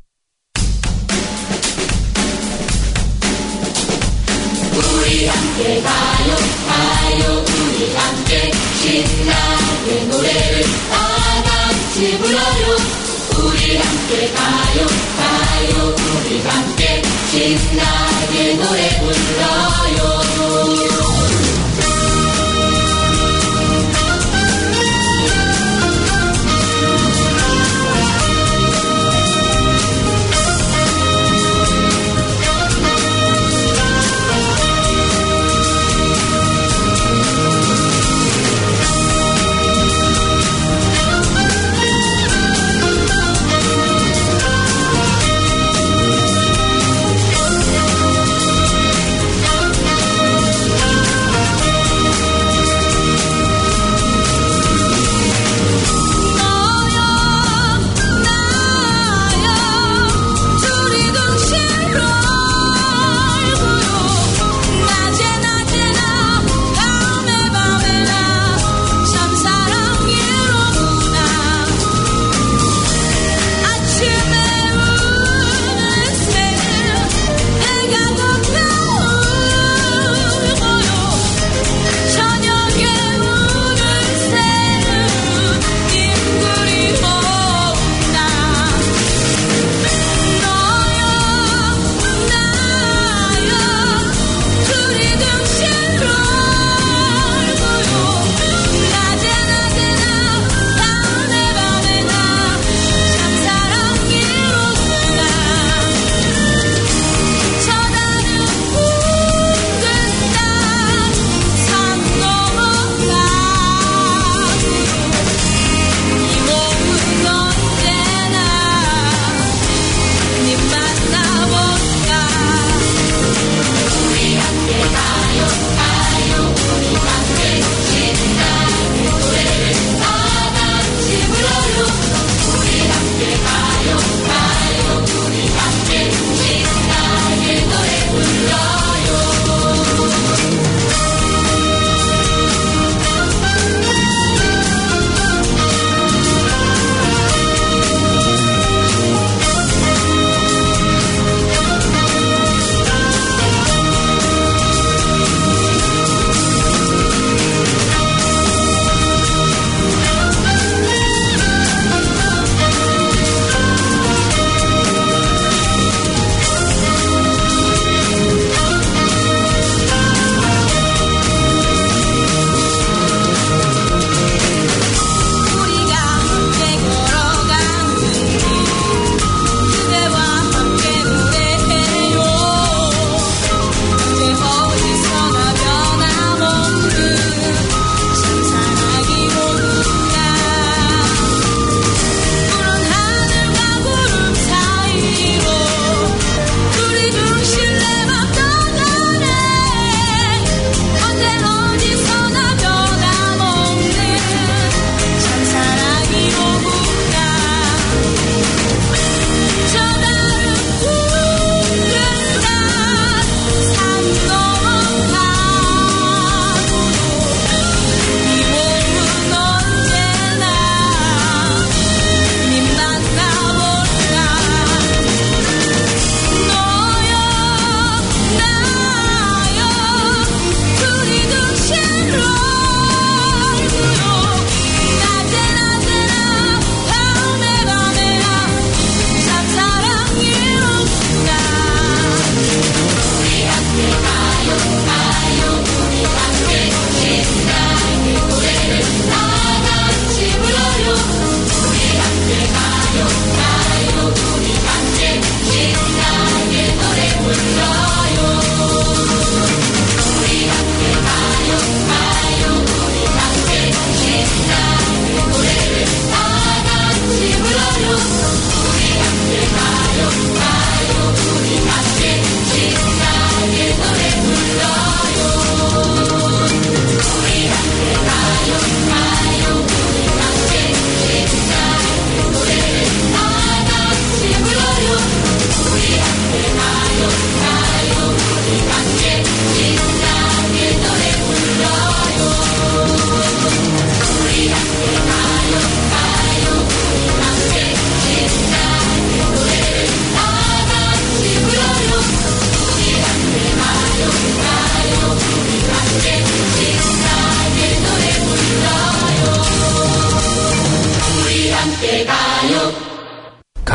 우리 함께 가요 가요 우리 함께 신나게 노래를 다 같이 불러요. 우리 함께 가요 가요 우리 함께 신나게 노래 불러요.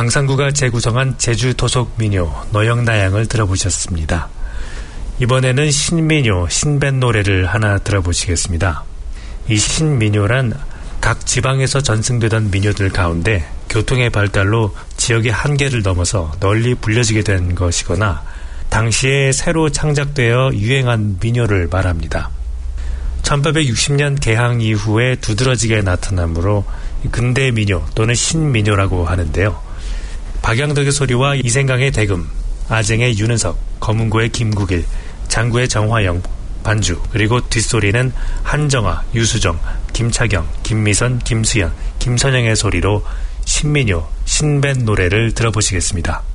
광산구가 재구성한 제주 토속 민요 노영나양을 들어보셨습니다. 이번에는 신민요, 신뱃노래를 하나 들어보시겠습니다. 이 신민요란 각 지방에서 전승되던 민요들 가운데 교통의 발달로 지역의 한계를 넘어서 널리 불려지게 된 것이거나 당시에 새로 창작되어 유행한 민요를 말합니다. 1860년 개항 이후에 두드러지게 나타나므로 근대 민요 또는 신민요라고 하는데요. 박양덕의 소리와 이생강의 대금, 아쟁의 윤은석, 검은고의 김국일, 장구의 정화영, 반주, 그리고 뒷소리는 한정아, 유수정, 김차경, 김미선, 김수연, 김선영의 소리로 신민요, 신뱃노래를 들어보시겠습니다.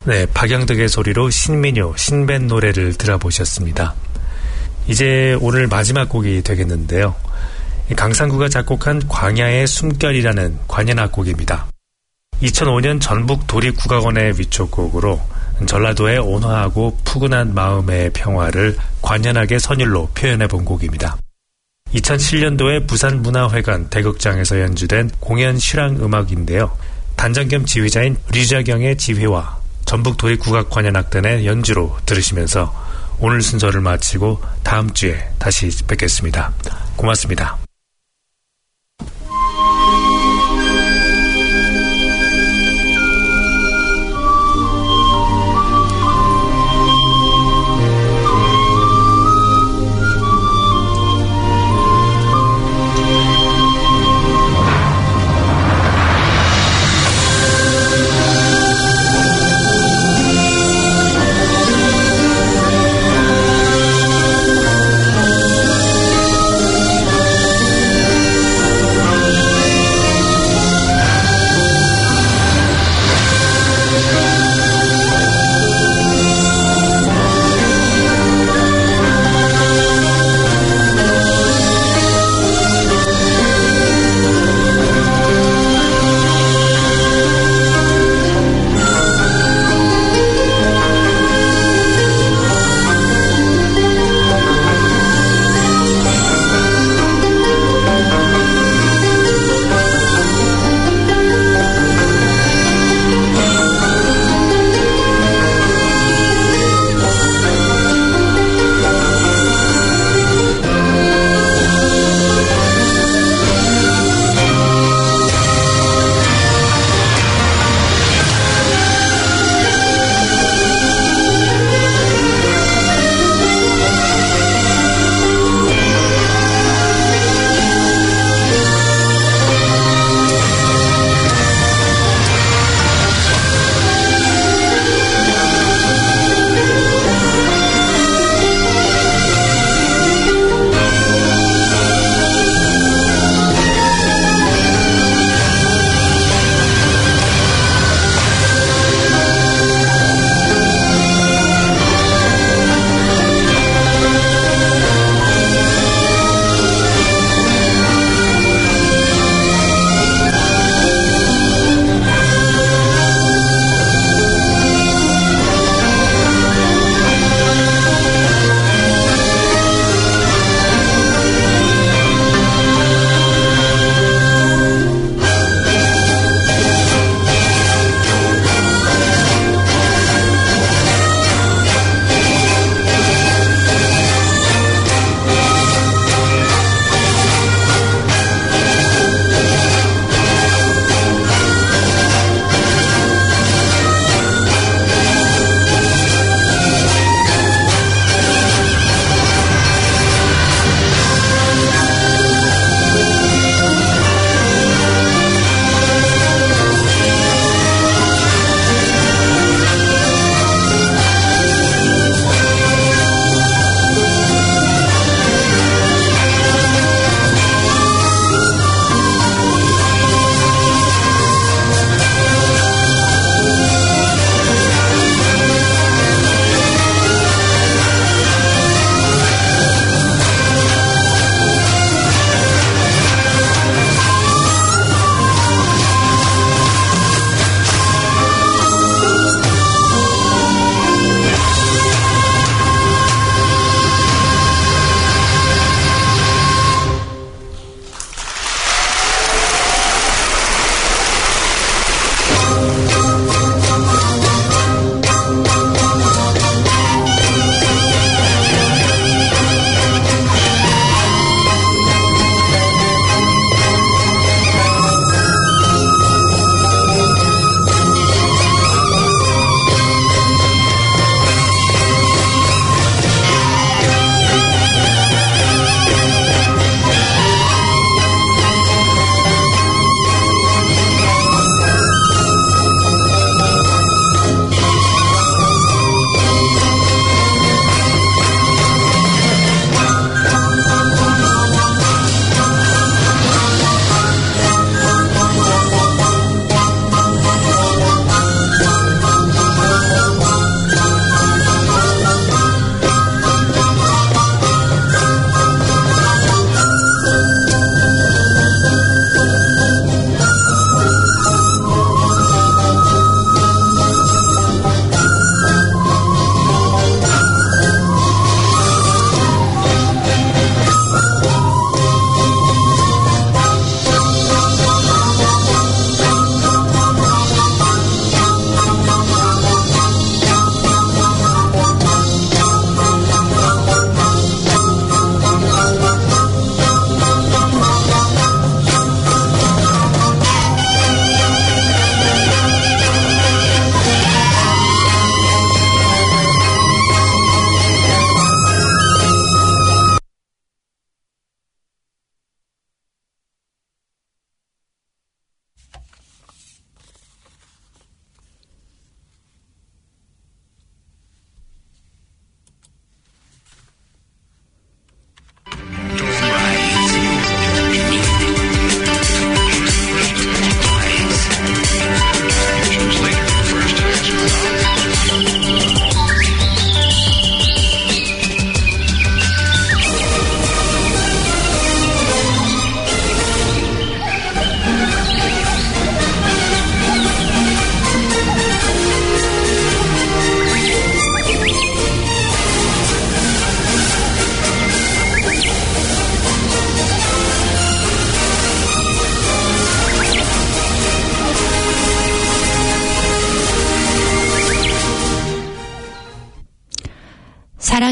네, 박영덕의 소리로 신민요, 신밴 노래를 들어보셨습니다. 이제 오늘 마지막 곡이 되겠는데요. 강상구가 작곡한 광야의 숨결이라는 관현악곡입니다. 2005년 전북 도립국악원의 위촉곡으로 전라도의 온화하고 푸근한 마음의 평화를 관현악의 선율로 표현해본 곡입니다. 2007년도에 부산문화회관 대극장에서 연주된 공연 실황 음악인데요. 단장 겸 지휘자인 류자경의 지휘와 전북 도립국악 관현악단의 연주로 들으시면서 오늘 순서를 마치고 다음 주에 다시 뵙겠습니다. 고맙습니다.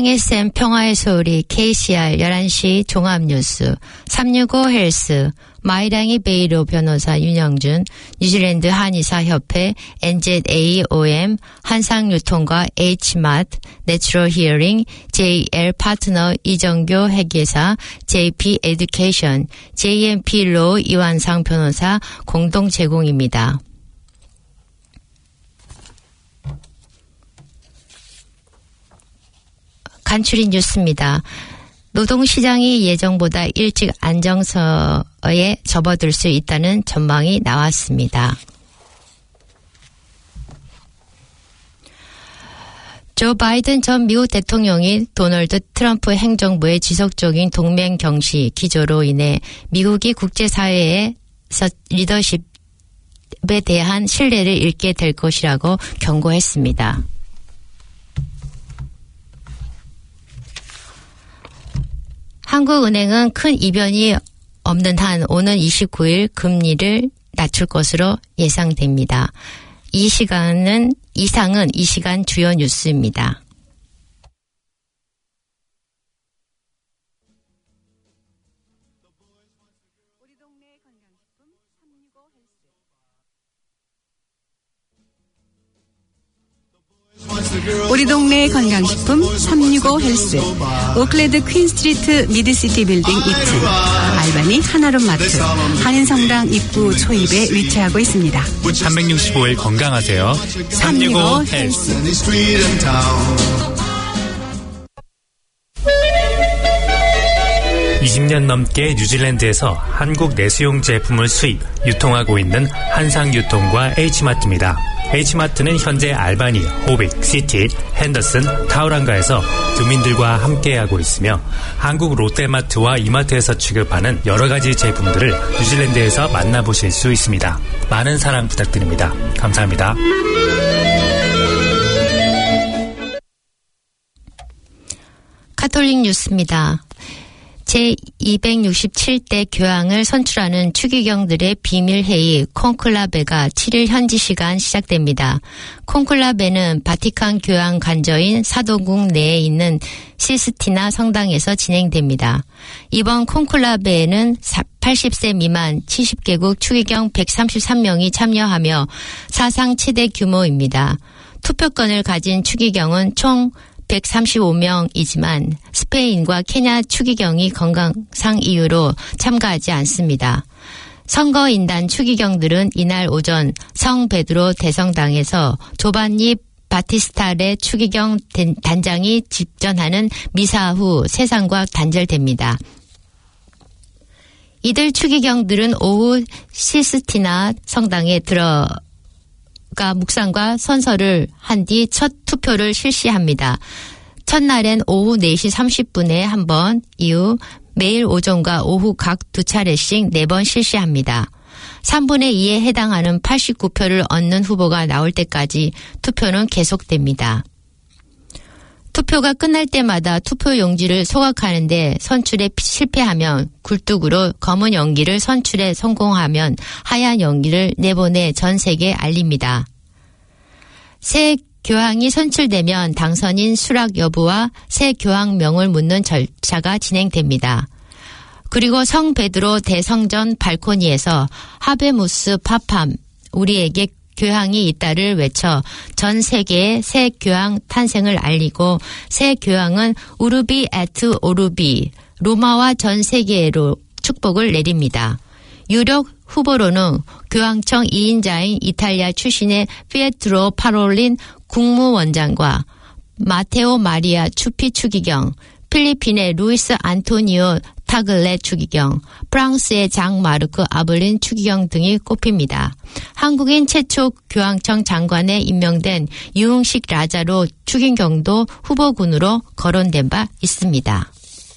사랑의 샘 평화의 소리 KCR 11시 종합뉴스 365 헬스 마이랑이 베이로 변호사 윤영준 뉴질랜드 한의사협회 NZAOM 한상유통과 H마트 내추럴 히어링 JL 파트너 이정교 회계사 JP 에듀케이션 JMP 로 이완상 변호사 공동 제공입니다. 간추린 뉴스입니다. 노동시장이 예정보다 일찍 안정서에 접어들 수 있다는 전망이 나왔습니다. 조 바이든 전 미국 대통령이 도널드 트럼프 행정부의 지속적인 동맹 경시 기조로 인해 미국이 국제사회에서 리더십에 대한 신뢰를 잃게 될 것이라고 경고했습니다. 한국은행은 큰 이변이 없는 한 오는 29일 금리를 낮출 것으로 예상됩니다. 이상은 이 시간 주요 뉴스입니다. 우리 동네 건강식품 365 헬스 오클랜드 퀸스트리트 미드시티 빌딩 2층 알바니 하나룸 마트 한인성당 입구 초입에 위치하고 있습니다. 365일 건강하세요. 365 헬스. (20년) 넘게 뉴질랜드에서 한국 내수용 제품을 수입, 유통하고 있는 한상유통과 H마트입니다. H마트는 현재 알바니, 호빅, 시티, 핸더슨, 타우랑가에서 주민들과 함께하고 있으며 한국 롯데마트와 이마트에서 취급하는 여러 가지 제품들을 뉴질랜드에서 만나보실 수 있습니다. 많은 사랑 부탁드립니다. 감사합니다. 카톨릭 뉴스입니다. 제267대 교황을 선출하는 추기경들의 비밀회의 콘클라베가 7일 현지 시간 시작됩니다. 콘클라베는 바티칸 교황 관저인 사도궁 내에 있는 시스티나 성당에서 진행됩니다. 이번 콘클라베에는 80세 미만 70개국 추기경 133명이 참여하며 사상 최대 규모입니다. 투표권을 가진 추기경은 총 135명이지만 스페인과 케냐 추기경이 건강상 이유로 참가하지 않습니다. 선거인단 추기경들은 이날 오전 성 베드로 대성당에서 조반니 바티스타레 추기경 단장이 집전하는 미사 후 세상과 단절됩니다. 이들 추기경들은 오후 시스티나 성당에 들어가 묵상과 선서를 한 뒤 첫 투표를 실시합니다. 첫날엔 오후 4시 30분에 한 번, 이후 매일 오전과 오후 각 2차례씩 4번 실시합니다. 3분의 2에 해당하는 89표를 얻는 후보가 나올 때까지 투표는 계속됩니다. 투표가 끝날 때마다 투표 용지를 소각하는데 선출에 실패하면 굴뚝으로 검은 용기를 선출에 성공하면 하얀 용기를 내보내 전 세계에 알립니다. 새 교황이 선출되면 당선인 수락 여부와 새 교황명을 묻는 절차가 진행됩니다. 그리고 성 베드로 대성전 발코니에서 하베무스 파팜 우리에게 교황이 있다를 외쳐 전 세계에 새 교황 탄생을 알리고 새 교황은 우르비 에트 오르비 로마와 전 세계로 축복을 내립니다. 유력 후보로는 교황청 2인자인 이탈리아 출신의 피에트로 파롤린 국무원장과 마테오 마리아 추피 추기경, 필리핀의 루이스 안토니오 타글레 추기경, 프랑스의 장 마르크 아블린 추기경 등이 꼽힙니다. 한국인 최초 교황청 장관에 임명된 유흥식 라자로 추기경도 후보군으로 거론된 바 있습니다.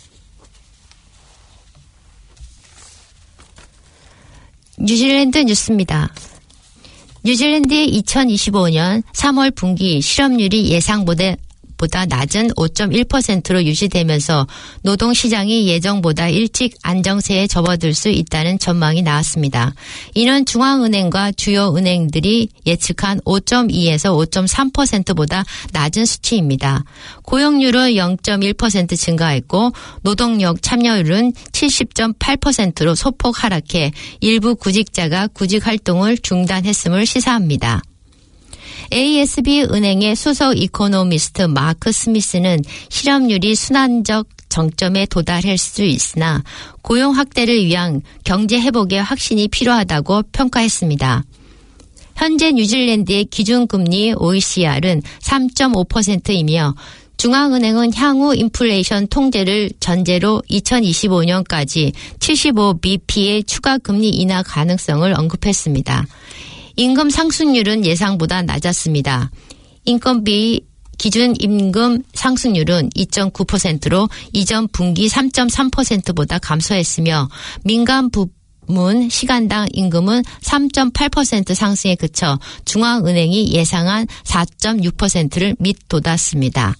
뉴질랜드 뉴스입니다. 뉴질랜드의 2025년 3월 분기 실업률이 예상보다 보다 낮은 5.1%로 유지되면서 노동시장이 예정보다 일찍 안정세에 접어들 수 있다는 전망이 나왔습니다. 이는 중앙은행과 주요 은행들이 예측한 5.2에서 5.3%보다 낮은 수치입니다. 고용률은 0.1% 증가했고 노동력 참여율은 70.8%로 소폭 하락해 일부 구직자가 구직 활동을 중단했음을 시사합니다. ASB 은행의 수석 이코노미스트 마크 스미스는 실업률이 순환적 정점에 도달할 수 있으나 고용 확대를 위한 경제 회복의 확신이 필요하다고 평가했습니다. 현재 뉴질랜드의 기준금리 OECR은 3.5%이며 중앙은행은 향후 인플레이션 통제를 전제로 2025년까지 75bp의 추가 금리 인하 가능성을 언급했습니다. 임금 상승률은 예상보다 낮았습니다. 인건비 기준 임금 상승률은 2.9%로 이전 분기 3.3%보다 감소했으며 민간 부문 시간당 임금은 3.8% 상승에 그쳐 중앙은행이 예상한 4.6%를 밑돋았습니다.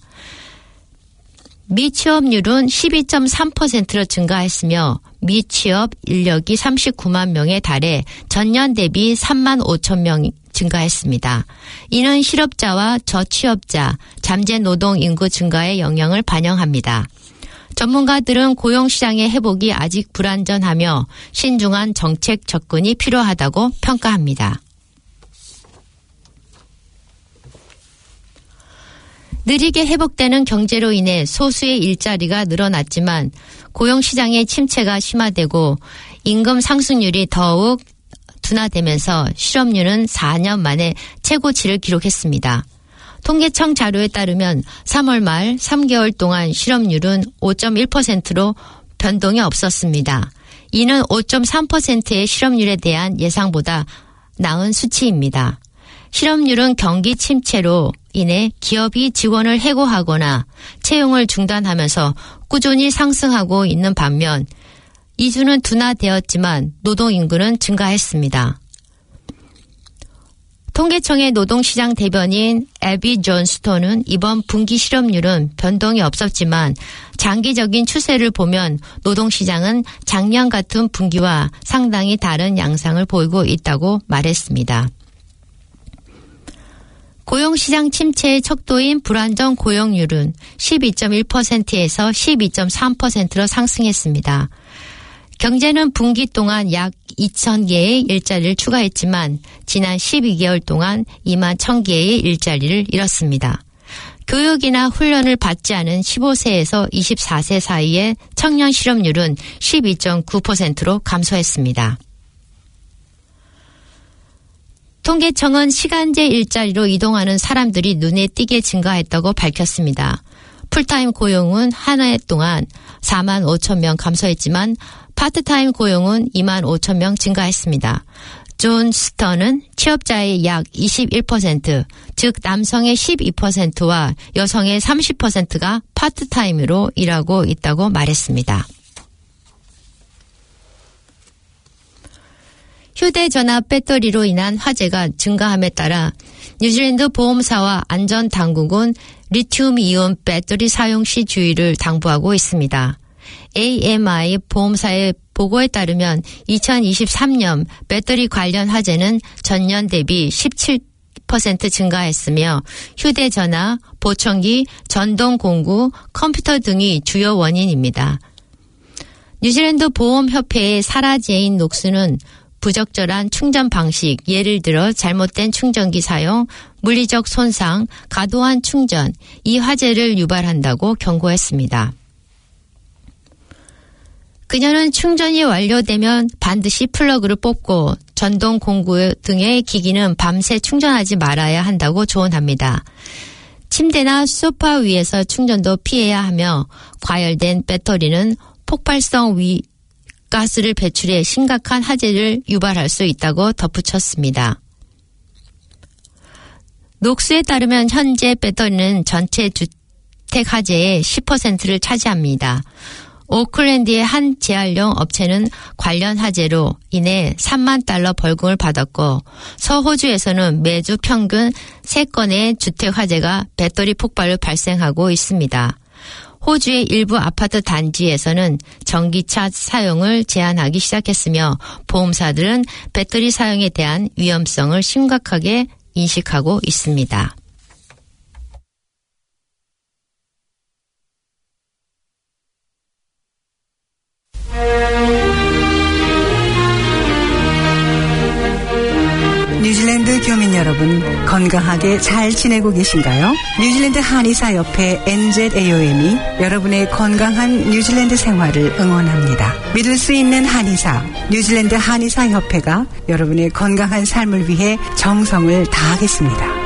미취업률은 12.3%로 증가했으며 미취업 인력이 39만 명에 달해 전년 대비 3만 5천 명 증가했습니다. 이는 실업자와 저취업자, 잠재 노동 인구 증가의 영향을 반영합니다. 전문가들은 고용시장의 회복이 아직 불안전하며 신중한 정책 접근이 필요하다고 평가합니다. 느리게 회복되는 경제로 인해 소수의 일자리가 늘어났지만 고용시장의 침체가 심화되고 임금 상승률이 더욱 둔화되면서 실업률은 4년 만에 최고치를 기록했습니다. 통계청 자료에 따르면 3월 말 3개월 동안 실업률은 5.1%로 변동이 없었습니다. 이는 5.3%의 실업률에 대한 예상보다 나은 수치입니다. 실업률은 경기 침체로 인해 기업이 직원을 해고하거나 채용을 중단하면서 꾸준히 상승하고 있는 반면 이주는 둔화되었지만 노동인구는 증가했습니다. 통계청의 노동시장 대변인 애비 존스톤은 이번 분기 실업률은 변동이 없었지만 장기적인 추세를 보면 노동시장은 작년 같은 분기와 상당히 다른 양상을 보이고 있다고 말했습니다. 고용시장 침체의 척도인 불안정 고용률은 12.1%에서 12.3%로 상승했습니다. 경제는 분기 동안 약 2,000개의 일자리를 추가했지만 지난 12개월 동안 2만 1,000개의 일자리를 잃었습니다. 교육이나 훈련을 받지 않은 15세에서 24세 사이의 청년 실업률은 12.9%로 감소했습니다. 통계청은 시간제 일자리로 이동하는 사람들이 눈에 띄게 증가했다고 밝혔습니다. 풀타임 고용은 한 해 동안 4만 5천 명 감소했지만 파트타임 고용은 2만 5천 명 증가했습니다. 존 스턴은 취업자의 약 21%, 즉 남성의 12%와 여성의 30%가 파트타임으로 일하고 있다고 말했습니다. 휴대전화 배터리로 인한 화재가 증가함에 따라 뉴질랜드 보험사와 안전당국은 리튬이온 배터리 사용 시 주의를 당부하고 있습니다. AMI 보험사의 보고에 따르면 2023년 배터리 관련 화재는 전년 대비 17% 증가했으며 휴대전화, 보청기, 전동 공구, 컴퓨터 등이 주요 원인입니다. 뉴질랜드 보험협회의 사라 제인 녹스는 부적절한 충전 방식, 예를 들어 잘못된 충전기 사용, 물리적 손상, 과도한 충전, 이 화재를 유발한다고 경고했습니다. 그녀는 충전이 완료되면 반드시 플러그를 뽑고 전동 공구 등의 기기는 밤새 충전하지 말아야 한다고 조언합니다. 침대나 소파 위에서 충전도 피해야 하며 과열된 배터리는 폭발성 가스를 배출해 심각한 화재를 유발할 수 있다고 덧붙였습니다. 녹스에 따르면 현재 배터리는 전체 주택 화재의 10%를 차지합니다. 오클랜드의 한 재활용 업체는 관련 화재로 인해 $30,000 벌금을 받았고 서호주에서는 매주 평균 3건의 주택 화재가 배터리 폭발로 발생하고 있습니다. 호주의 일부 아파트 단지에서는 전기차 사용을 제한하기 시작했으며 보험사들은 배터리 사용에 대한 위험성을 심각하게 인식하고 있습니다. 뉴질랜드 교민 여러분, 건강하게 잘 지내고 계신가요? 뉴질랜드 한의사협회 NZAOM이 여러분의 건강한 뉴질랜드 생활을 응원합니다. 믿을 수 있는 한의사, 뉴질랜드 한의사협회가 여러분의 건강한 삶을 위해 정성을 다하겠습니다.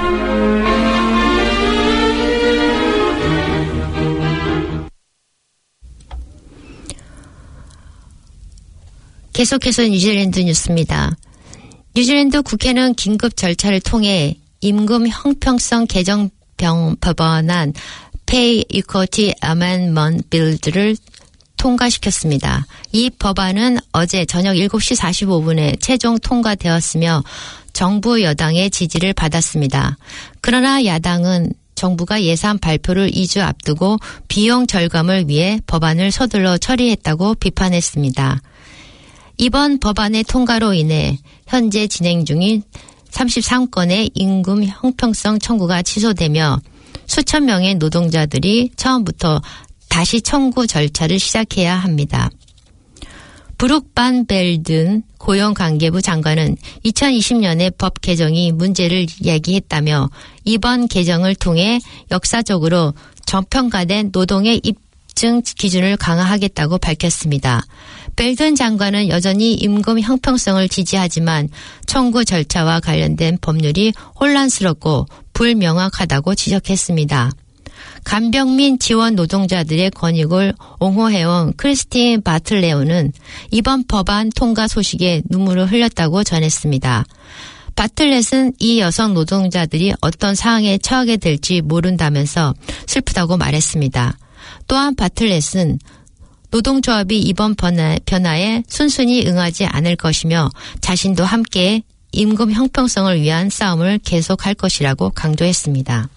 계속해서 뉴질랜드 뉴스입니다. 뉴질랜드 국회는 긴급 절차를 통해 임금 형평성 개정 법안안 Pay Equity Amendment Bill를 통과시켰습니다. 이 법안은 어제 저녁 7시 45분에 최종 통과되었으며 정부 여당의 지지를 받았습니다. 그러나 야당은 정부가 예산 발표를 2주 앞두고 비용 절감을 위해 법안을 서둘러 처리했다고 비판했습니다. 이번 법안의 통과로 인해 현재 진행 중인 33건의 임금 형평성 청구가 취소되며 수천 명의 노동자들이 처음부터 다시 청구 절차를 시작해야 합니다. 브룩 반 벨든 고용관계부 장관은 2020년에 법 개정이 문제를 야기했다며 이번 개정을 통해 역사적으로 저평가된 노동의 입증 기준을 강화하겠다고 밝혔습니다. 벨든 장관은 여전히 임금 형평성을 지지하지만 청구 절차와 관련된 법률이 혼란스럽고 불명확하다고 지적했습니다. 간병민 지원 노동자들의 권익을 옹호해온 크리스틴 바틀레오는 이번 법안 통과 소식에 눈물을 흘렸다고 전했습니다. 바틀렛은 이 여성 노동자들이 어떤 상황에 처하게 될지 모른다면서 슬프다고 말했습니다. 또한 바틀렛은 노동조합이 이번 변화에 순순히 응하지 않을 것이며 자신도 함께 임금 형평성을 위한 싸움을 계속할 것이라고 강조했습니다.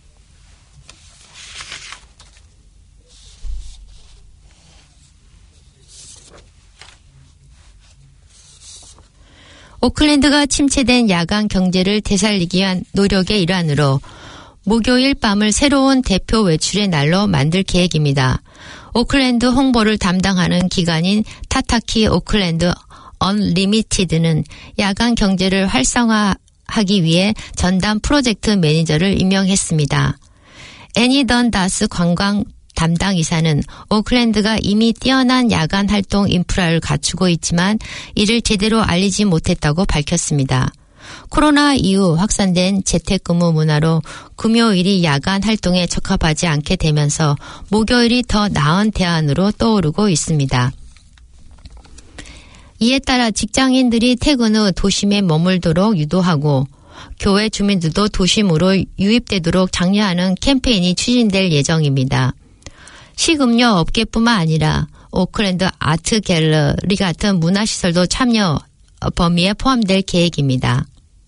오클랜드가 침체된 야간 경제를 되살리기 위한 노력의 일환으로 목요일 밤을 새로운 대표 외출의 날로 만들 계획입니다. 오클랜드 홍보를 담당하는 기관인 타타키 오클랜드 언리미티드는 야간 경제를 활성화하기 위해 전담 프로젝트 매니저를 임명했습니다. 애니 던다스 관광 담당 이사는 오클랜드가 이미 뛰어난 야간 활동 인프라를 갖추고 있지만 이를 제대로 알리지 못했다고 밝혔습니다. 코로나 이후 확산된 재택근무 문화로 금요일이 야간 활동에 적합하지 않게 되면서 목요일이 더 나은 대안으로 떠오르고 있습니다. 이에 따라 직장인들이 퇴근 후 도심에 머물도록 유도하고 교회 주민들도 도심으로 유입되도록 장려하는 캠페인이 추진될 예정입니다. 식음료 업계뿐만 아니라 오클랜드 아트 갤러리 같은 문화시설도 참여 범위에 포함될 계획입니다.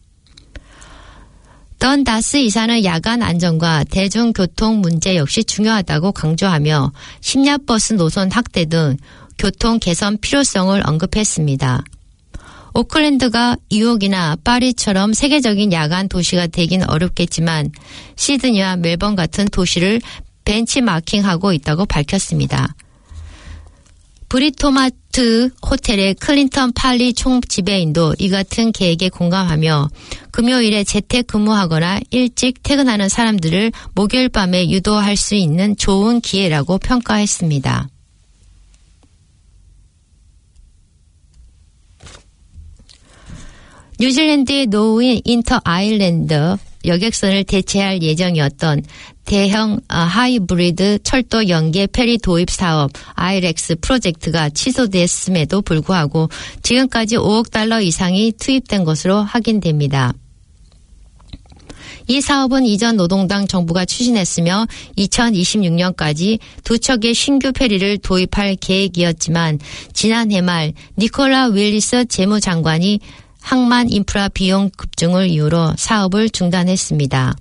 던다스 이사는 야간 안전과 대중교통 문제 역시 중요하다고 강조하며 심야버스 노선 확대 등 교통 개선 필요성을 언급했습니다. 오클랜드가 뉴욕이나 파리처럼 세계적인 야간 도시가 되긴 어렵겠지만 시드니와 멜번 같은 도시를 벤치마킹하고 있다고 밝혔습니다. 브리토마트 호텔의 클린턴 팔리 총지배인도 이 같은 계획에 공감하며 금요일에 재택근무하거나 일찍 퇴근하는 사람들을 목요일 밤에 유도할 수 있는 좋은 기회라고 평가했습니다. 뉴질랜드의 노인 인터 아일랜드 여객선을 대체할 예정이었던 대형 하이브리드 철도 연계 페리 도입 사업 IREX 프로젝트가 취소됐음에도 불구하고 지금까지 $5억 이상이 투입된 것으로 확인됩니다. 이 사업은 이전 노동당 정부가 추진했으며 2026년까지 2척의 신규 페리를 도입할 계획이었지만 지난해 말 니콜라 윌리스 재무장관이 항만 인프라 비용 급증을 이유로 사업을 중단했습니다.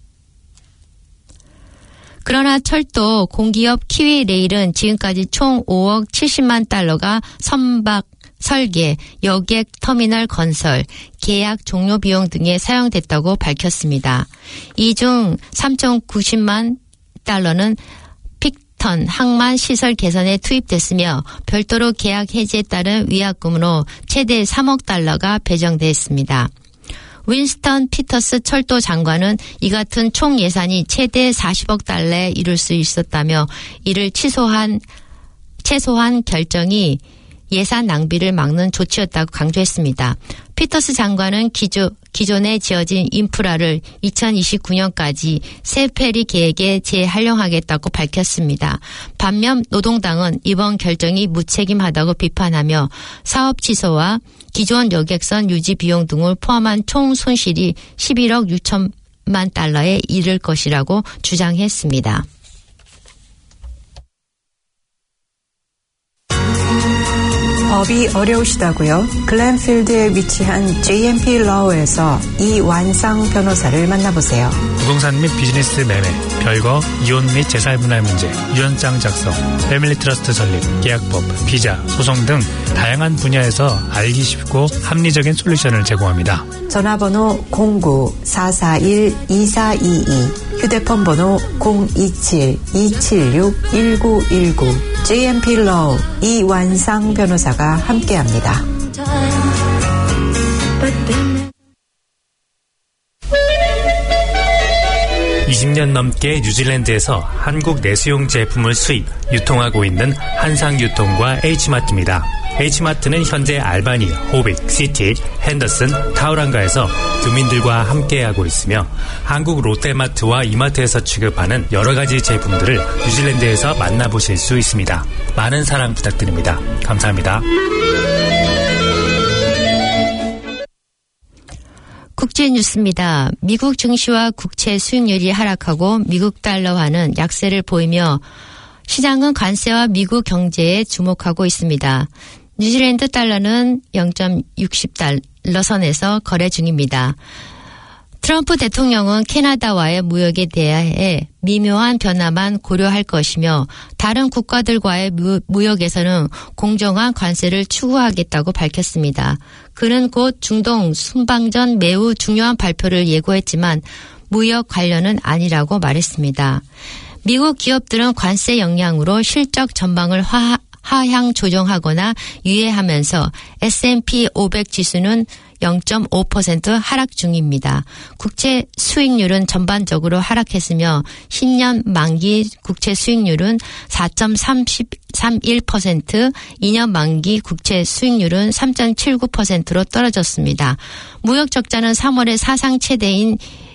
그러나 철도 공기업 키위레일은 지금까지 총 5억 70만 달러가 선박, 설계, 여객 터미널 건설, 계약 종료 비용 등에 사용됐다고 밝혔습니다. 이 중 3,090만 달러는 픽턴 항만 시설 개선에 투입됐으며 별도로 계약 해지에 따른 위약금으로 최대 3억 달러가 배정됐습니다. 윈스턴 피터스 철도 장관은 이 같은 총 예산이 최대 40억 달러에 이를 수 있었다며 이를 최소한 결정이 예산 낭비를 막는 조치였다고 강조했습니다. 피터스 장관은 기존에 지어진 인프라를 2029년까지 새 페리 계획에 재활용하겠다고 밝혔습니다. 반면 노동당은 이번 결정이 무책임하다고 비판하며 사업 취소와 기존 여객선 유지 비용 등을 포함한 총 손실이 11억 6천만 달러에 이를 것이라고 주장했습니다. 법이 어려우시다고요? 글렌필드에 위치한 JMP 러에서 이완상 변호사를 만나보세요. 부동산 및 비즈니스 매매, 별거, 이혼 및 재산분할 문제, 유언장 작성, 패밀리 트러스트 설립, 계약법, 비자, 소송 등 다양한 분야에서 알기 쉽고 합리적인 솔루션을 제공합니다. 전화번호 09-441-2422, 휴대폰 번호 027-276-1919, JMP 러우 이완상 변호사가 함께합니다. (20년) 넘게 뉴질랜드에서 한국 내수용 제품을 수입, 유통하고 있는 한상유통과 H마트입니다. H마트는 현재 알바니, 호빅, 시티, 핸더슨, 타우랑가에서 교민들과 함께하고 있으며 한국 롯데마트와 이마트에서 취급하는 여러 가지 제품들을 뉴질랜드에서 만나보실 수 있습니다. 많은 사랑 부탁드립니다. 감사합니다. 국제 뉴스입니다. 미국 증시와 국채 수익률이 하락하고 미국 달러화는 약세를 보이며 시장은 관세와 미국 경제에 주목하고 있습니다. 뉴질랜드 달러는 0.60달러 선에서 거래 중입니다. 트럼프 대통령은 캐나다와의 무역에 대해 미묘한 변화만 고려할 것이며 다른 국가들과의 무역에서는 공정한 관세를 추구하겠다고 밝혔습니다. 그는 곧 중동 순방전 매우 중요한 발표를 예고했지만 무역 관련은 아니라고 말했습니다. 미국 기업들은 관세 영향으로 실적 전망을 하향 조정하거나 유예하면서 S&P 500 지수는 0.5% 하락 중입니다. 국채 수익률은 전반적으로 하락했으며 10년 만기 국채 수익률은 4.31%, 2년 만기 국채 수익률은 3.79%로 떨어졌습니다. 무역 적자는 3월에 사상 최대인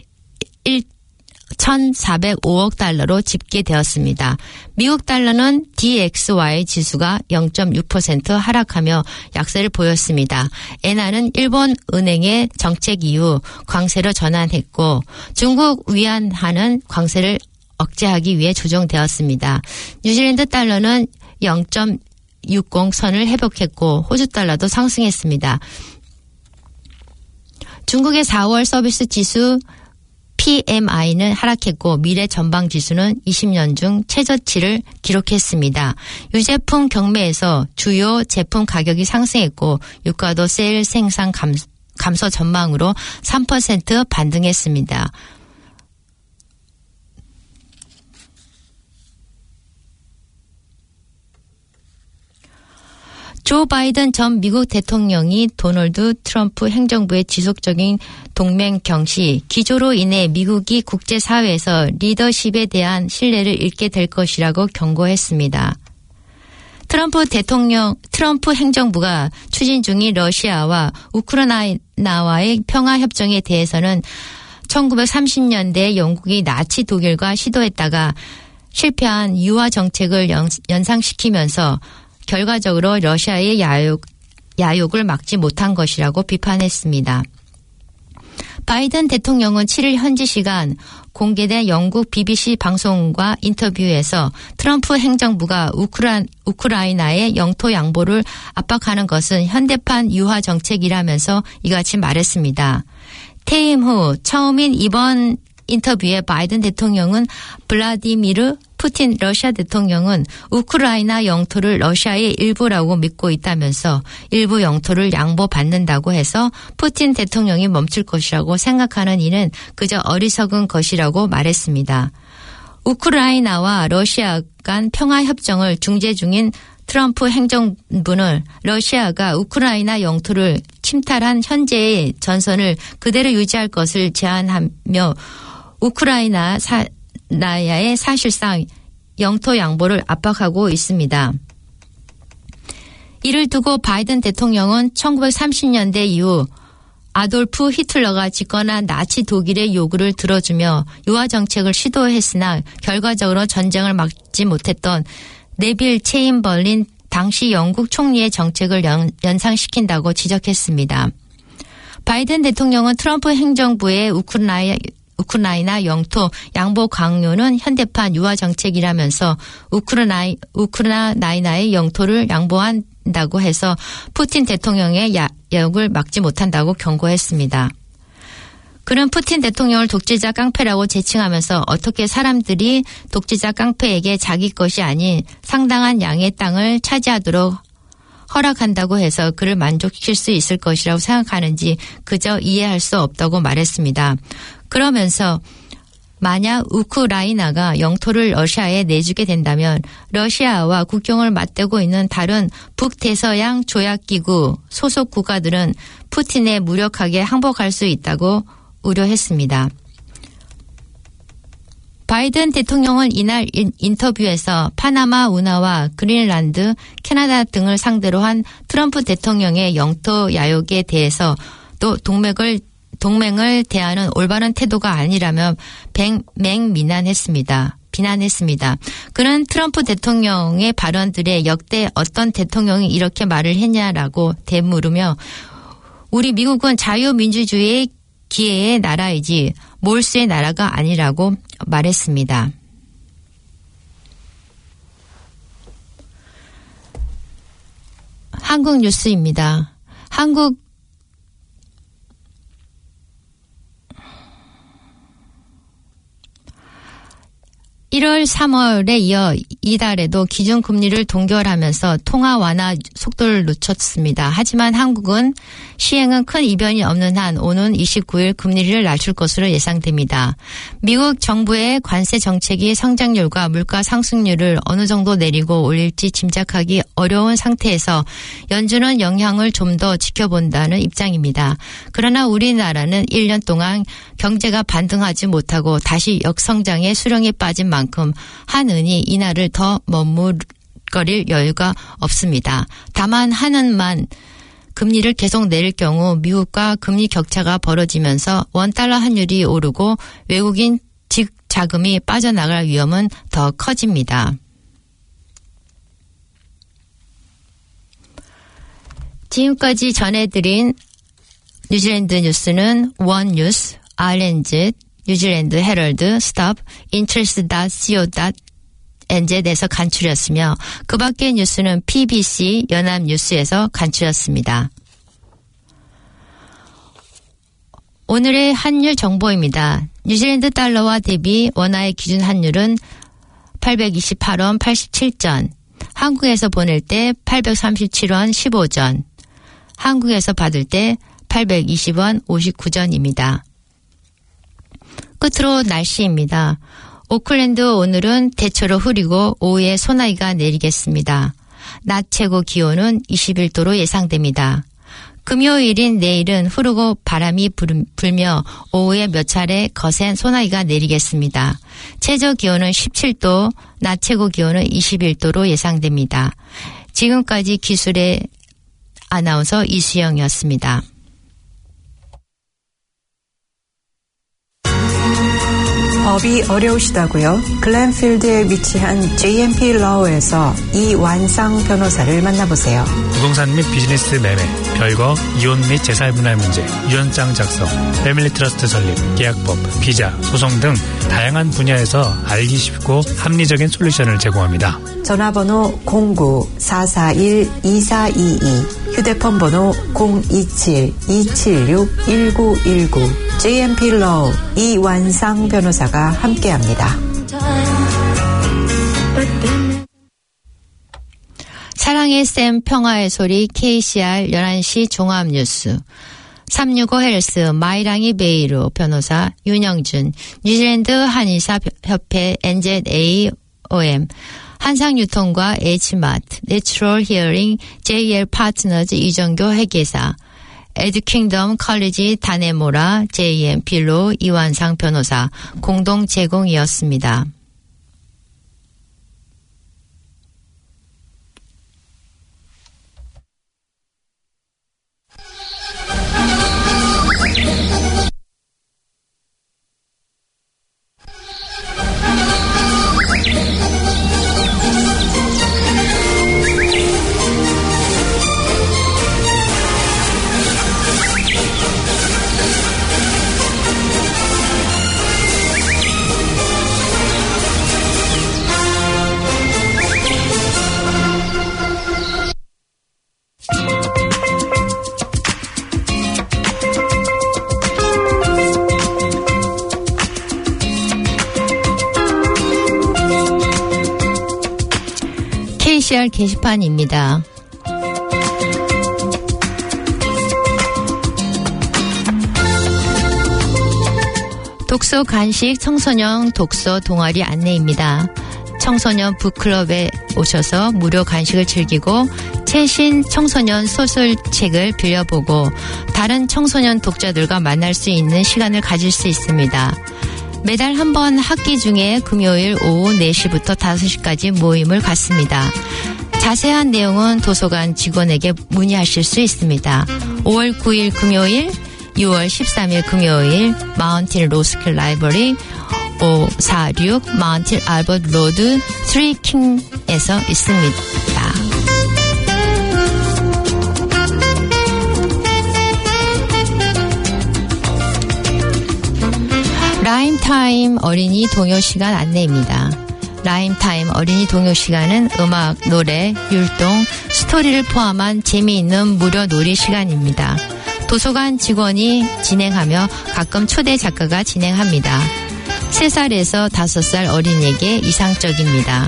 1,405억 달러로 집계되었습니다. 미국 달러는 DXY 지수가 0.6% 하락하며 약세를 보였습니다. 엔화는 일본 은행의 정책 이후 광세로 전환했고 중국 위안화는 광세를 억제하기 위해 조정되었습니다. 뉴질랜드 달러는 0.60 선을 회복했고 호주 달러도 상승했습니다. 중국의 4월 서비스 지수 PMI는 하락했고 미래 전방 지수는 20년 중 최저치를 기록했습니다. 유제품 경매에서 주요 제품 가격이 상승했고 유가도 세일 생산 감소 전망으로 3% 반등했습니다. 조 바이든 전 미국 대통령이 도널드 트럼프 행정부의 지속적인 동맹 경시, 기조로 인해 미국이 국제사회에서 리더십에 대한 신뢰를 잃게 될 것이라고 경고했습니다. 트럼프 행정부가 추진 중인 러시아와 우크라이나와의 평화협정에 대해서는 1930년대 영국이 나치 독일과 시도했다가 실패한 유화 정책을 연상시키면서 결과적으로 러시아의 야욕을 막지 못한 것이라고 비판했습니다. 바이든 대통령은 7일 현지 시간 공개된 영국 BBC 방송과 인터뷰에서 트럼프 행정부가 우크라이나의 영토 양보를 압박하는 것은 현대판 유화 정책이라면서 이같이 말했습니다. 퇴임 후 처음인 이번 인터뷰에 바이든 대통령은 블라디미르 푸틴 러시아 대통령은 우크라이나 영토를 러시아의 일부라고 믿고 있다면서 일부 영토를 양보받는다고 해서 푸틴 대통령이 멈출 것이라고 생각하는 이는 그저 어리석은 것이라고 말했습니다. 우크라이나와 러시아 간 평화협정을 중재 중인 트럼프 행정부는 러시아가 우크라이나 영토를 침탈한 현재의 전선을 그대로 유지할 것을 제안하며 우크라이나의 사실상 영토 양보를 압박하고 있습니다. 이를 두고 바이든 대통령은 1930년대 이후 아돌프 히틀러가 집권한 나치 독일의 요구를 들어주며 유화 정책을 시도했으나 결과적으로 전쟁을 막지 못했던 네빌 체인벌린 당시 영국 총리의 정책을 연상시킨다고 지적했습니다. 바이든 대통령은 트럼프 행정부의 우크라이나 영토 양보 강요는 현대판 유화 정책이라면서 우크라이나의 영토를 양보한다고 해서 푸틴 대통령의 야욕을 막지 못한다고 경고했습니다. 그는 푸틴 대통령을 독재자 깡패라고 지칭하면서 어떻게 사람들이 독재자 깡패에게 자기 것이 아닌 상당한 양의 땅을 차지하도록 허락한다고 해서 그를 만족시킬 수 있을 것이라고 생각하는지 그저 이해할 수 없다고 말했습니다. 그러면서 만약 우크라이나가 영토를 러시아에 내주게 된다면 러시아와 국경을 맞대고 있는 다른 북대서양 조약기구 소속 국가들은 푸틴에 무력하게 항복할 수 있다고 우려했습니다. 바이든 대통령은 이날 인터뷰에서 파나마 운하와 그린란드, 캐나다 등을 상대로 한 트럼프 대통령의 영토 야욕에 대해서 또 동맹을 대하는 올바른 태도가 아니라며 비난했습니다. 그는 트럼프 대통령의 발언들에 역대 어떤 대통령이 이렇게 말을 했냐라고 되물으며 우리 미국은 자유민주주의의 기회의 나라이지 몰수의 나라가 아니라고 말했습니다. 한국 뉴스입니다. 1월, 3월에 이어 이달에도 기준금리를 동결하면서 통화 완화 속도를 늦췄습니다. 하지만 한국은 시행은 큰 이변이 없는 한 오는 29일 금리를 낮출 것으로 예상됩니다. 미국 정부의 관세 정책이 성장률과 물가 상승률을 어느 정도 내리고 올릴지 짐작하기 어려운 상태에서 연준은 영향을 좀 더 지켜본다는 입장입니다. 그러나 우리나라는 1년 동안 경제가 반등하지 못하고 다시 역성장의 수렁에 빠진 만큼 한은이 이날을 더 머뭇거릴 여유가 없습니다. 다만 한은만 금리를 계속 내릴 경우 미국과 금리 격차가 벌어지면서 원달러 환율이 오르고 외국인 자금이 빠져나갈 위험은 더 커집니다. 지금까지 전해드린 뉴질랜드 뉴스는 원뉴스, 아일랜드, 뉴질랜드 헤럴드, 스톱, interest.co.nz에서 간추렸으며 그 밖의 뉴스는 PBC 연합뉴스에서 간추렸습니다. 오늘의 환율 정보입니다. 뉴질랜드 달러와 대비 원화의 기준 환율은 828원 87전, 한국에서 보낼 때 837원 15전, 한국에서 받을 때 820원 59전입니다. 끝으로 날씨입니다. 오클랜드 오늘은 대체로 흐리고 오후에 소나기가 내리겠습니다. 낮 최고 기온은 21도로 예상됩니다. 금요일인 내일은 흐르고 바람이 불며 오후에 몇 차례 거센 소나기가 내리겠습니다. 최저 기온은 17도, 낮 최고 기온은 21도로 예상됩니다. 지금까지 기술의 아나운서 이수영이었습니다. 법이 어려우시다고요? 글렌필드에 위치한 JMP 러우에서 이완상 변호사를 만나보세요. 부동산 및 비즈니스 매매, 별거, 이혼 및 재산분할 문제, 유언장 작성, 패밀리 트러스트 설립, 계약법, 비자, 소송 등 다양한 분야에서 알기 쉽고 합리적인 솔루션을 제공합니다. 전화번호 09-441-2422, 휴대폰 번호 027-276-1919, JMP 러우 이완상 변호사가 함께합니다. 사랑의 샘 평화의 소리 KCR 11시 종합뉴스 365 헬스 마이랑이 베이로 변호사 윤영준 뉴질랜드 한의사협회 NZAOM 한상유통과 H마트 내추럴 히어링 JL 파트너즈 이정교 회계사 에듀킹덤 컬리지 다네모라 JM 필로 이완상 변호사 공동 제공이었습니다. KCR 게시판입니다. 독서 간식 청소년 독서 동아리 안내입니다. 청소년 북클럽에 오셔서 무료 간식을 즐기고 최신 청소년 소설책을 빌려보고 다른 청소년 독자들과 만날 수 있는 시간을 가질 수 있습니다. 매달 한 번 학기 중에 금요일 오후 4시부터 5시까지 모임을 갖습니다. 자세한 내용은 도서관 직원에게 문의하실 수 있습니다. 5월 9일 금요일, 6월 13일 금요일 마운틴 로스킬 라이브러리 546 마운틴 알버트 로드 3킹에서 있습니다. 라임타임 어린이 동요 시간 안내입니다. 라임타임 어린이 동요 시간은 음악, 노래, 율동, 스토리를 포함한 재미있는 무료 놀이 시간입니다. 도서관 직원이 진행하며 가끔 초대 작가가 진행합니다. 3살에서 5살 어린이에게 이상적입니다.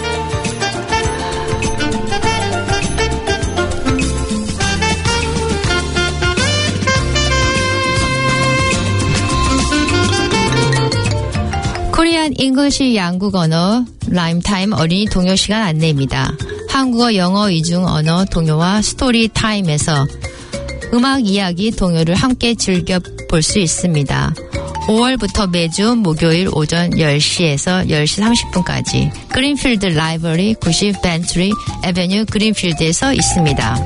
코리안 잉글리시 양국 언어 라임타임 어린이 동요 시간 안내입니다. 한국어, 영어 이중 언어 동요와 스토리 타임에서 음악 이야기 동요를 함께 즐겨볼 수 있습니다. 5월부터 매주 목요일 오전 10시에서 10시 30분까지 그린필드 라이브러리 90 벤트리 에베뉴 그린필드에서 있습니다.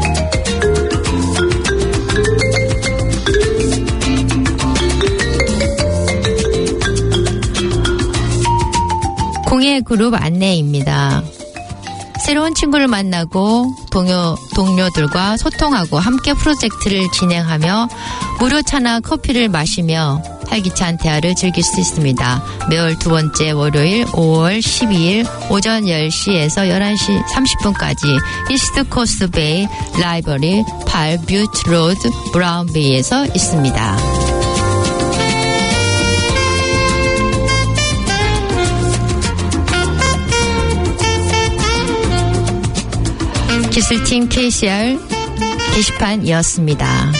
공예 그룹 안내입니다. 새로운 친구를 만나고 동료들과 소통하고 함께 프로젝트를 진행하며 무료 차나 커피를 마시며 활기찬 대화를 즐길 수 있습니다. 매월 두 번째 월요일 5월 12일 오전 10시에서 11시 30분까지 이스트 코스트 베이 라이브러리 8 뷰트 로드 브라운베이에서 있습니다. 기술팀 KCR 게시판이었습니다.